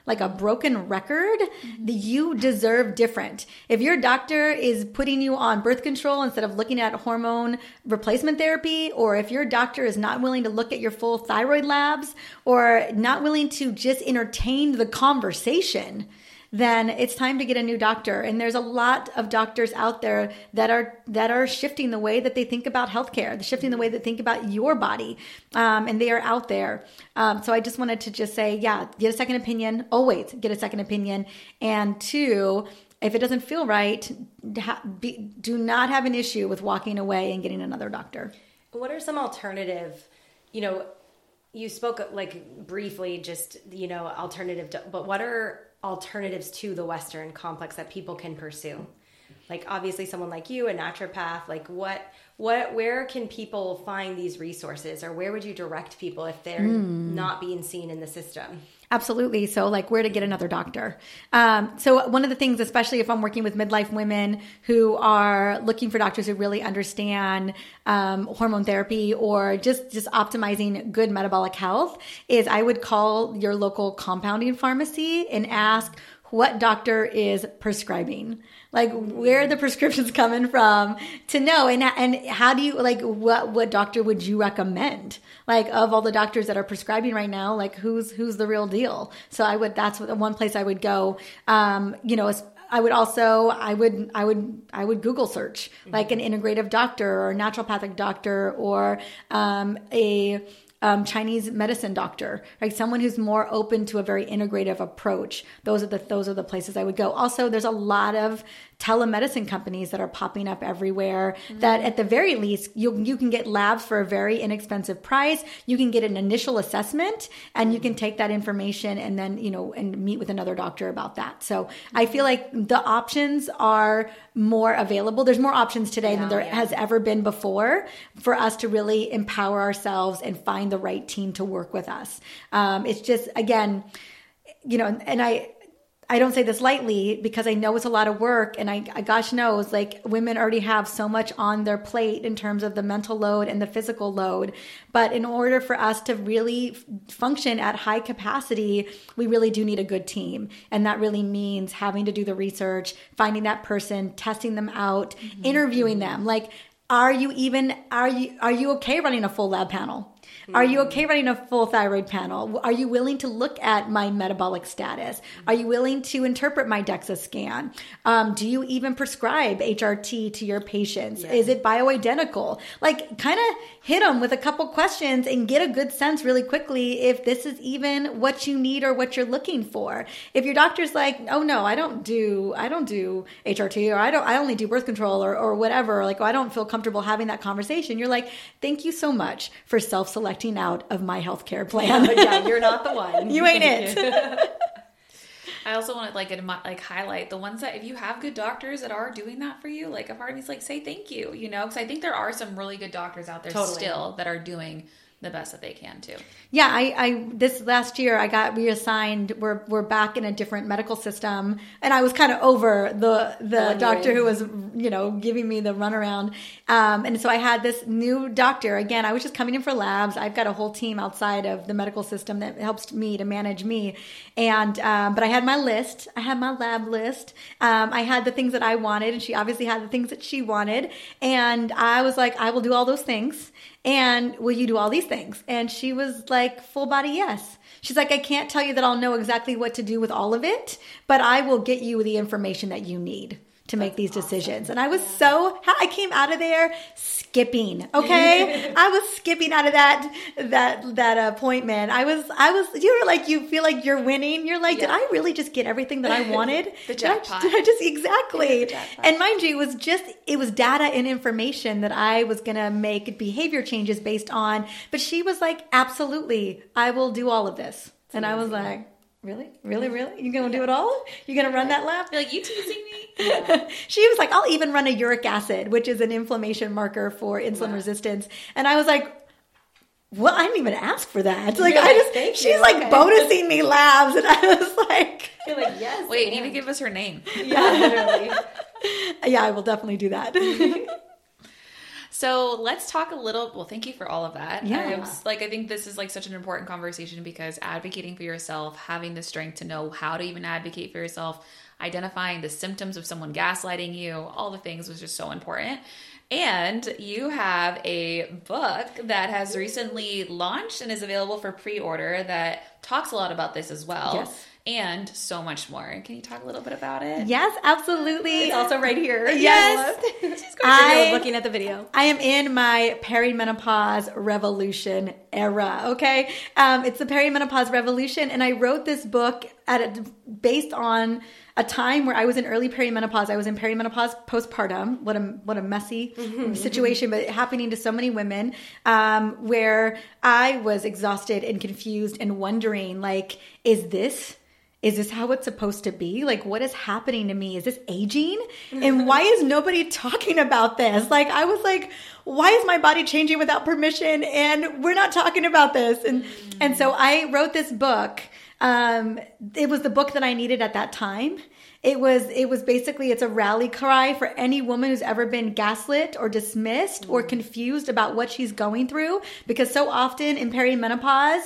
like a broken record, you deserve different. If your doctor is putting you on birth control instead of looking at hormone replacement therapy, or if your doctor is not willing to look at your full thyroid labs, or not willing to just entertain the conversation, then it's time to get a new doctor. And there's a lot of doctors out there that are that are shifting the way that they think about healthcare, they're shifting the way they think about your body, um, and they are out there. Um, so I just wanted to just say, yeah, get a second opinion. Always get a second opinion. And two, if it doesn't feel right, ha- be, do not have an issue with walking away and getting another doctor. What are some alternative, you know, you spoke like briefly, just, you know, alternative, to, but what are alternatives to the Western complex that people can pursue? Like obviously someone like you, a naturopath, like what, what, where can people find these resources, or where would you direct people if they're mm. not being seen in the system? Absolutely. So like where to get another doctor. Um, so one of the things, especially if I'm working with midlife women who are looking for doctors who really understand um, hormone therapy or just, just optimizing good metabolic health, is I would call your local compounding pharmacy and ask what doctor is prescribing, like where the prescription's coming from, to know. And, and how do you, like, what, what doctor would you recommend? Like of all the doctors that are prescribing right now, like who's, who's the real deal? So I would, that's one place I would go. Um, you know, I would also, I would, I would, I would Google search like an integrative doctor or a naturopathic doctor or, um, a, Um, Chinese medicine doctor, right? Someone who's more open to a very integrative approach. Those are the those are the places I would go. Also, there's a lot of telemedicine companies that are popping up everywhere mm-hmm. that at the very least, you you can get labs for a very inexpensive price. You can get an initial assessment and you can take that information and then, you know, and meet with another doctor about that. So mm-hmm. I feel like the options are more available. There's more options today yeah, than there yeah. has ever been before for us to really empower ourselves and find the right team to work with us. Um, it's just, again, you know, and I, I don't say this lightly because I know it's a lot of work, and I, I gosh knows, like women already have so much on their plate in terms of the mental load and the physical load. But in order for us to really function at high capacity, we really do need a good team. And that really means having to do the research, finding that person, testing them out, mm-hmm. interviewing them. Like, are you even, are you, are you okay running a full lab panel? Are you okay running a full thyroid panel? Are you willing to look at my metabolic status? Are you willing to interpret my DEXA scan? Um, do you even prescribe H R T to your patients? Yeah. Is it bioidentical? Like, kind of hit them with a couple questions and get a good sense really quickly if this is even what you need or what you're looking for. If your doctor's like, oh no, I don't do, I don't do H R T, or I don't, I only do birth control, or, or whatever. Like, oh, I don't feel comfortable having that conversation. You're like, thank you so much for self-selecting out of my healthcare plan. Yeah, yeah, you're not the one. You ain't it. I also want to like admi- like highlight the ones that if you have good doctors that are doing that for you, like a part of me's like, say thank you, you know, because I think there are some really good doctors out there totally. still that are doing the best that they can too. Yeah, I, I this last year I got reassigned. We're we're back in a different medical system, and I was kind of over the the doctor who was, you know, giving me the runaround. Um, and so I had this new doctor. Again, I was just coming in for labs. I've got a whole team outside of the medical system that helps me to manage me. And um, but I had my list. I had my lab list. Um, I had the things that I wanted, and she obviously had the things that she wanted. And I was like, I will do all those things. And will you do all these things? And she was like, full body yes. She's like, I can't tell you that I'll know exactly what to do with all of it, but I will get you the information that you need to make these decisions. And I was so, I came out of there skipping. Okay. I was skipping out of that, that, that appointment. I was, I was, you were like, you feel like you're winning. You're like, yeah. Did I really just get everything that I wanted? The jackpot. Did I, did I just, exactly. And mind you, it was just, it was data and information that I was going to make behavior changes based on. But she was like, absolutely, I will do all of this. That's and amazing. I was like, really? Really? Really? You're going to do it all? You're going to run that lab? You're like, you teasing me? Yeah. She was like, I'll even run a uric acid, which is an inflammation marker for insulin wow. resistance. And I was like, well, I didn't even ask for that. Like, You're I just, like, she's you. like okay. bonusing me labs. And I was like, You're like, yes. Wait, you need to give us her name. Yeah, literally. Yeah, I will definitely do that. So let's talk a little, well, thank you for all of that. Yeah. I was, like, I think this is like such an important conversation because advocating for yourself, having the strength to know how to even advocate for yourself, identifying the symptoms of someone gaslighting you, all the things was just so important. And you have a book that has recently launched and is available for pre-order that talks a lot about this as well. Yes. And so much more. Can you talk a little bit about it? Yes, absolutely. It's also right here. Yes. She's I- looking at the video. I am in my perimenopause revolution era. Okay. Um, it's the perimenopause revolution. And I wrote this book at a, based on a time where I was in early perimenopause. I was in perimenopause postpartum. What a, what a messy situation, but happening to so many women, um, where I was exhausted and confused and wondering, like, is this Is this how it's supposed to be? Like, what is happening to me? Is this aging? And why is nobody talking about this? Like, I was like, why is my body changing without permission? And we're not talking about this. And, and so I wrote this book. Um, it was the book that I needed at that time. It was, it was basically, it's a rally cry for any woman who's ever been gaslit or dismissed or confused about what she's going through. Because so often in perimenopause,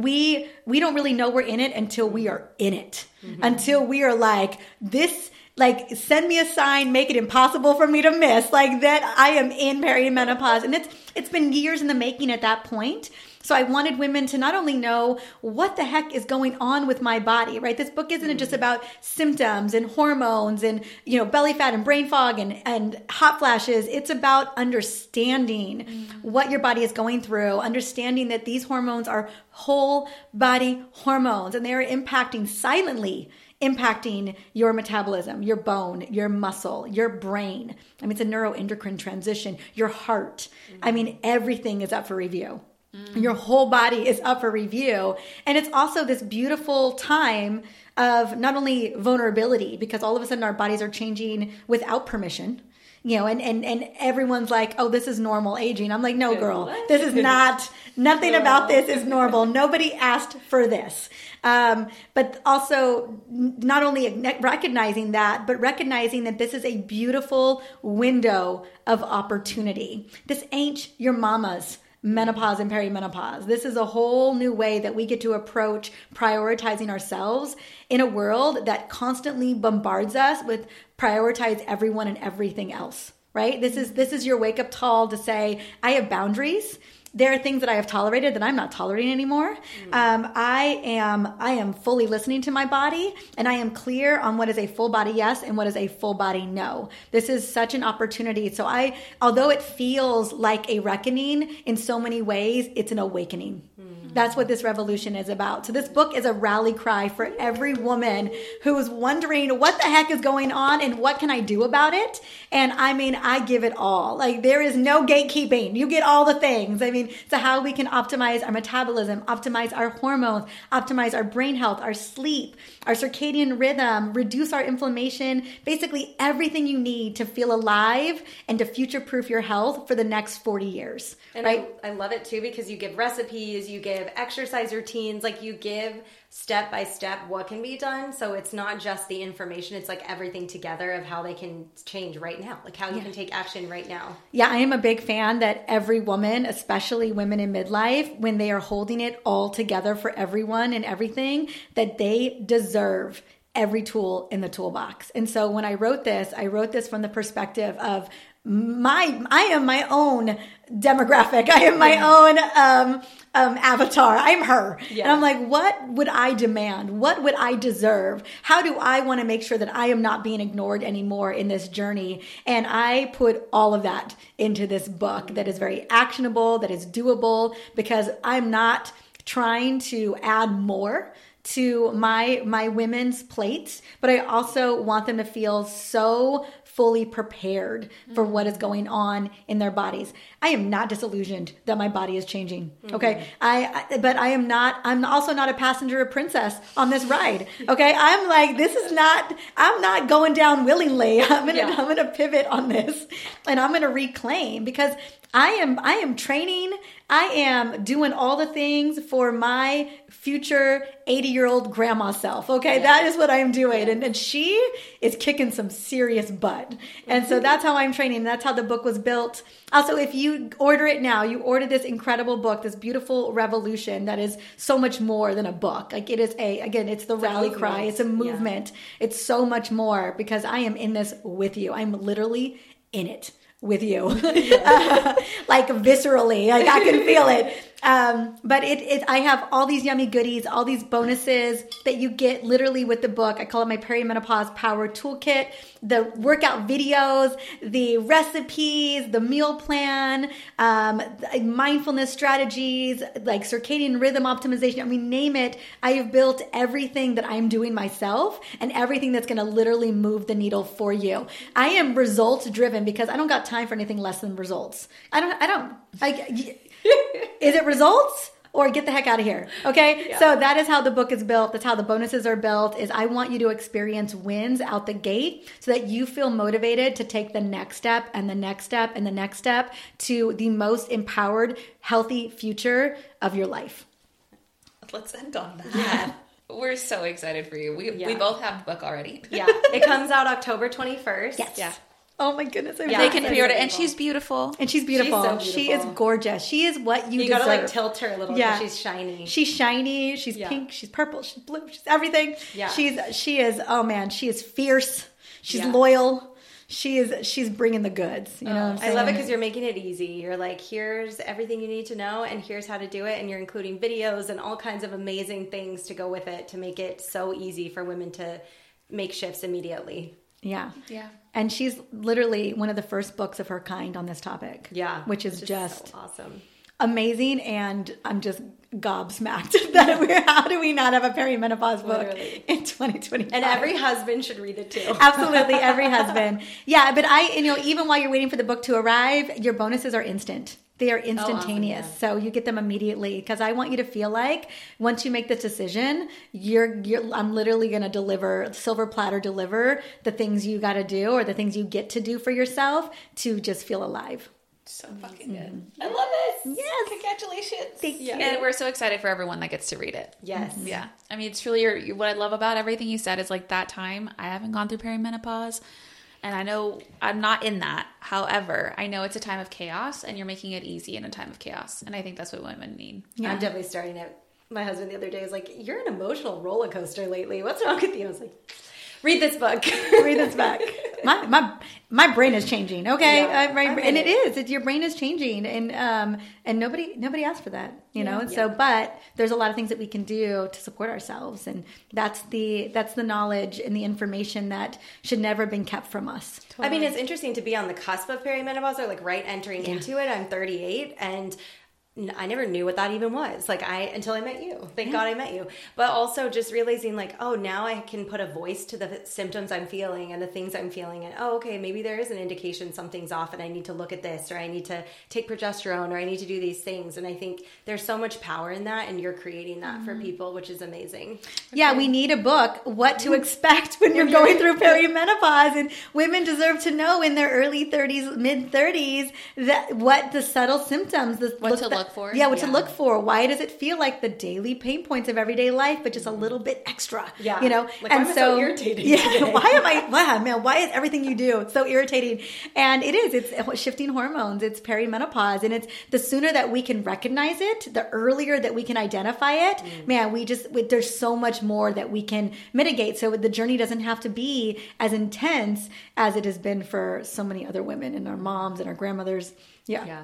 we we don't really know we're in it until we are in it. Mm-hmm. Until we are like, this, like, send me a sign, make it impossible for me to miss, like that I am in perimenopause. And it's it's been years in the making at that point. So I wanted women to not only know what the heck is going on with my body, right? This book isn't just about symptoms and hormones and, you know, belly fat and brain fog and, and hot flashes. It's about understanding mm. what your body is going through, understanding that these hormones are whole body hormones and they are impacting silently impacting your metabolism, your bone, your muscle, your brain. I mean, it's a neuroendocrine transition, your heart. Mm. I mean, everything is up for review. Mm. Your whole body is up for review. And it's also this beautiful time of not only vulnerability, because all of a sudden our bodies are changing without permission. You know, and, and, and everyone's like, oh, this is normal aging. I'm like, no, girl, this is not, nothing about this is normal. Nobody asked for this. Um, but also not only recognizing that, but recognizing that this is a beautiful window of opportunity. This ain't your mama's menopause and perimenopause. This is a whole new way that we get to approach prioritizing ourselves in a world that constantly bombards us with prioritize everyone and everything else, right? This is, this is your wake up call to say, I have boundaries. There are things that I have tolerated that I'm not tolerating anymore. Mm. Um, I am I am fully listening to my body, and I am clear on what is a full body yes and what is a full body no. This is such an opportunity. So I, although it feels like a reckoning in so many ways, it's an awakening. Mm. That's what this revolution is about. So this book is a rally cry for every woman who is wondering what the heck is going on and what can I do about it? And I mean, I give it all. Like, there is no gatekeeping. You get all the things. I mean, so how we can optimize our metabolism, optimize our hormones, optimize our brain health, our sleep, our circadian rhythm, reduce our inflammation, basically everything you need to feel alive and to future-proof your health for the next forty years. And right? I, I love it too, because you give recipes, you give exercise routines, like you give step by step what can be done. So it's not just the information, it's like everything together of how they can change right now, like how you yeah. can take action right now. Yeah, I am a big fan that every woman, especially women in midlife, when they are holding it all together for everyone and everything, that they deserve every tool in the toolbox. And so when I wrote this, I wrote this from the perspective of my, I am my own demographic. I am my yeah. own um, um, avatar. I'm her. Yeah. And I'm like, what would I demand? What would I deserve? How do I want to make sure that I am not being ignored anymore in this journey? And I put all of that into this book that is very actionable, that is doable, because I'm not trying to add more to my my women's plates, but I also want them to feel so fully prepared for what is going on in their bodies. I am not disillusioned that my body is changing. Okay. Mm-hmm. I, I, but I am not, I'm also not a passenger or princess on this ride. Okay. I'm like, this is not, I'm not going down willingly. I'm going to, yeah. I'm going to pivot on this and I'm going to reclaim, because I am, I am training I am doing all the things for my future eighty-year-old grandma self. Okay, yeah. That is what I'm doing. Yeah. And, and she is kicking some serious butt. And so that's how I'm training. That's how the book was built. Also, if you order it now, you order this incredible book, this beautiful revolution that is so much more than a book. Like it is a, again, it's the it's rally cry. It's a movement. Yeah. It's so much more because I am in this with you. I'm literally in it with you, uh, like viscerally, like I can feel it. Um, but it, it, I have all these yummy goodies, all these bonuses that you get literally with the book. I call it my Perimenopause Power Toolkit, the workout videos, the recipes, the meal plan, um, mindfulness strategies, like circadian rhythm optimization. I mean, name it. I have built everything that I'm doing myself and everything that's going to literally move the needle for you. I am results driven because I don't got time for anything less than results. I don't, I don't, I, is it results or get the heck out of here? Okay. Yeah. So that is how the book is built. That's how the bonuses are built is I want you to experience wins out the gate so that you feel motivated to take the next step and the next step and the next step to the most empowered, healthy future of your life. Let's end on that. Yeah. We're so excited for you. We, yeah. we both have the book already. Yeah. It comes out October twenty-first. Yes. Yeah. Oh my goodness. I'm yeah, they can pre-order it. And she's beautiful. And she's beautiful. She's so beautiful. She is gorgeous. She is what you, you deserve. You gotta like tilt her a little yeah. bit. She's shiny. She's shiny. She's yeah. pink. She's purple. She's blue. She's everything. Yeah. She's, she is, oh man, she is fierce. She's yeah. loyal. She is, she's bringing the goods. You know what I'm saying? I love it because you're making it easy. You're like, here's everything you need to know and here's how to do it. And you're including videos and all kinds of amazing things to go with it to make it so easy for women to make shifts immediately. Yeah. Yeah. And she's literally one of the first books of her kind on this topic. Yeah. Which is just so awesome. Amazing. And I'm just gobsmacked that we're, how do we not have a perimenopause book literally. In twenty twenty-five? And every husband should read it too. Absolutely. Every husband. Yeah. But I, you know, even while you're waiting for the book to arrive, your bonuses are instant. They are instantaneous. Oh, awesome, yeah. So you get them immediately because I want you to feel like once you make this decision, you're, you're I'm literally going to deliver, silver platter deliver the things you got to do or the things you get to do for yourself to just feel alive. So fucking good. Mm-hmm. I love it. Yes. Congratulations. Thank you. And we're so excited for everyone that gets to read it. Yes. Mm-hmm. Yeah. I mean, it's really your, what I love about everything you said is like that time I haven't gone through perimenopause. And I know I'm not in that. However, I know it's a time of chaos and you're making it easy in a time of chaos. And I think that's what women need. Yeah. I'm definitely starting it. My husband the other day was like, you're an emotional roller coaster lately. What's wrong with you? I was like, read this book. Read this book. My my my brain is changing. Okay, yeah, uh, my, and it, it is. It's, your brain is changing, and um and nobody nobody asked for that, you yeah, know. And yeah. so, but there's a lot of things that we can do to support ourselves, and that's the that's the knowledge and the information that should never have been kept from us. Totally. I mean, it's interesting to be on the cusp of perimenopause, or like right entering yeah. into it. I'm thirty-eight, and I never knew what that even was. Like I, until I met you. Thank yeah. God I met you. But also just realizing like, oh, now I can put a voice to the symptoms I'm feeling and the things I'm feeling. And oh, okay, maybe there is an indication something's off and I need to look at this, or I need to take progesterone, or I need to do these things. And I think there's so much power in that, and you're creating that mm-hmm. for people, which is amazing. Yeah, okay. We need a book, What to Expect When You're Going Through Perimenopause. And women deserve to know in their early thirties, mid thirties, that what the subtle symptoms, the, what to look for. Yeah, what yeah. to look for. Why does it feel like the daily pain points of everyday life, but just a little bit extra? Yeah, you know. Like, and why am so, I so irritating? Yeah, today? why am I? Wow, man, why is everything you do so irritating? And it is. It's shifting hormones. It's perimenopause, and it's the sooner that we can recognize it, the earlier that we can identify it. Mm. Man, we just we, there's so much more that we can mitigate. So the journey doesn't have to be as intense as it has been for so many other women and our moms and our grandmothers. Yeah. Yeah.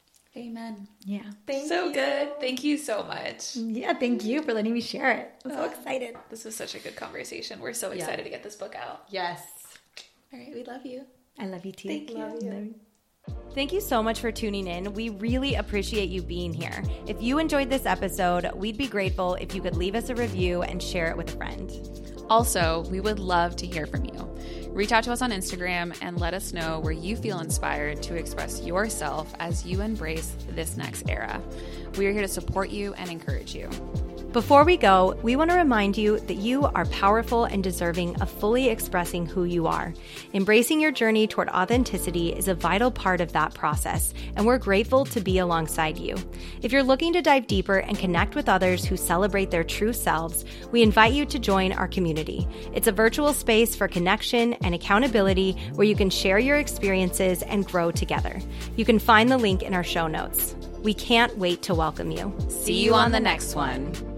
Amen. Yeah. Thank so you. Good. Thank you so much. Yeah, thank you for letting me share it. I'm so uh, excited. This was such a good conversation. We're so excited yeah. to get this book out. Yes. All right. We love you. I love you too. Thank you. Love you. Love you. Thank you so much for tuning in. We really appreciate you being here. If you enjoyed this episode, we'd be grateful if you could leave us a review and share it with a friend. Also, we would love to hear from you. Reach out to us on Instagram and let us know where you feel inspired to express yourself as you embrace this next era. We are here to support you and encourage you. Before we go, we want to remind you that you are powerful and deserving of fully expressing who you are. Embracing your journey toward authenticity is a vital part of that process, and we're grateful to be alongside you. If you're looking to dive deeper and connect with others who celebrate their true selves, we invite you to join our community. It's a virtual space for connection and accountability where you can share your experiences and grow together. You can find the link in our show notes. We can't wait to welcome you. See you on the next one.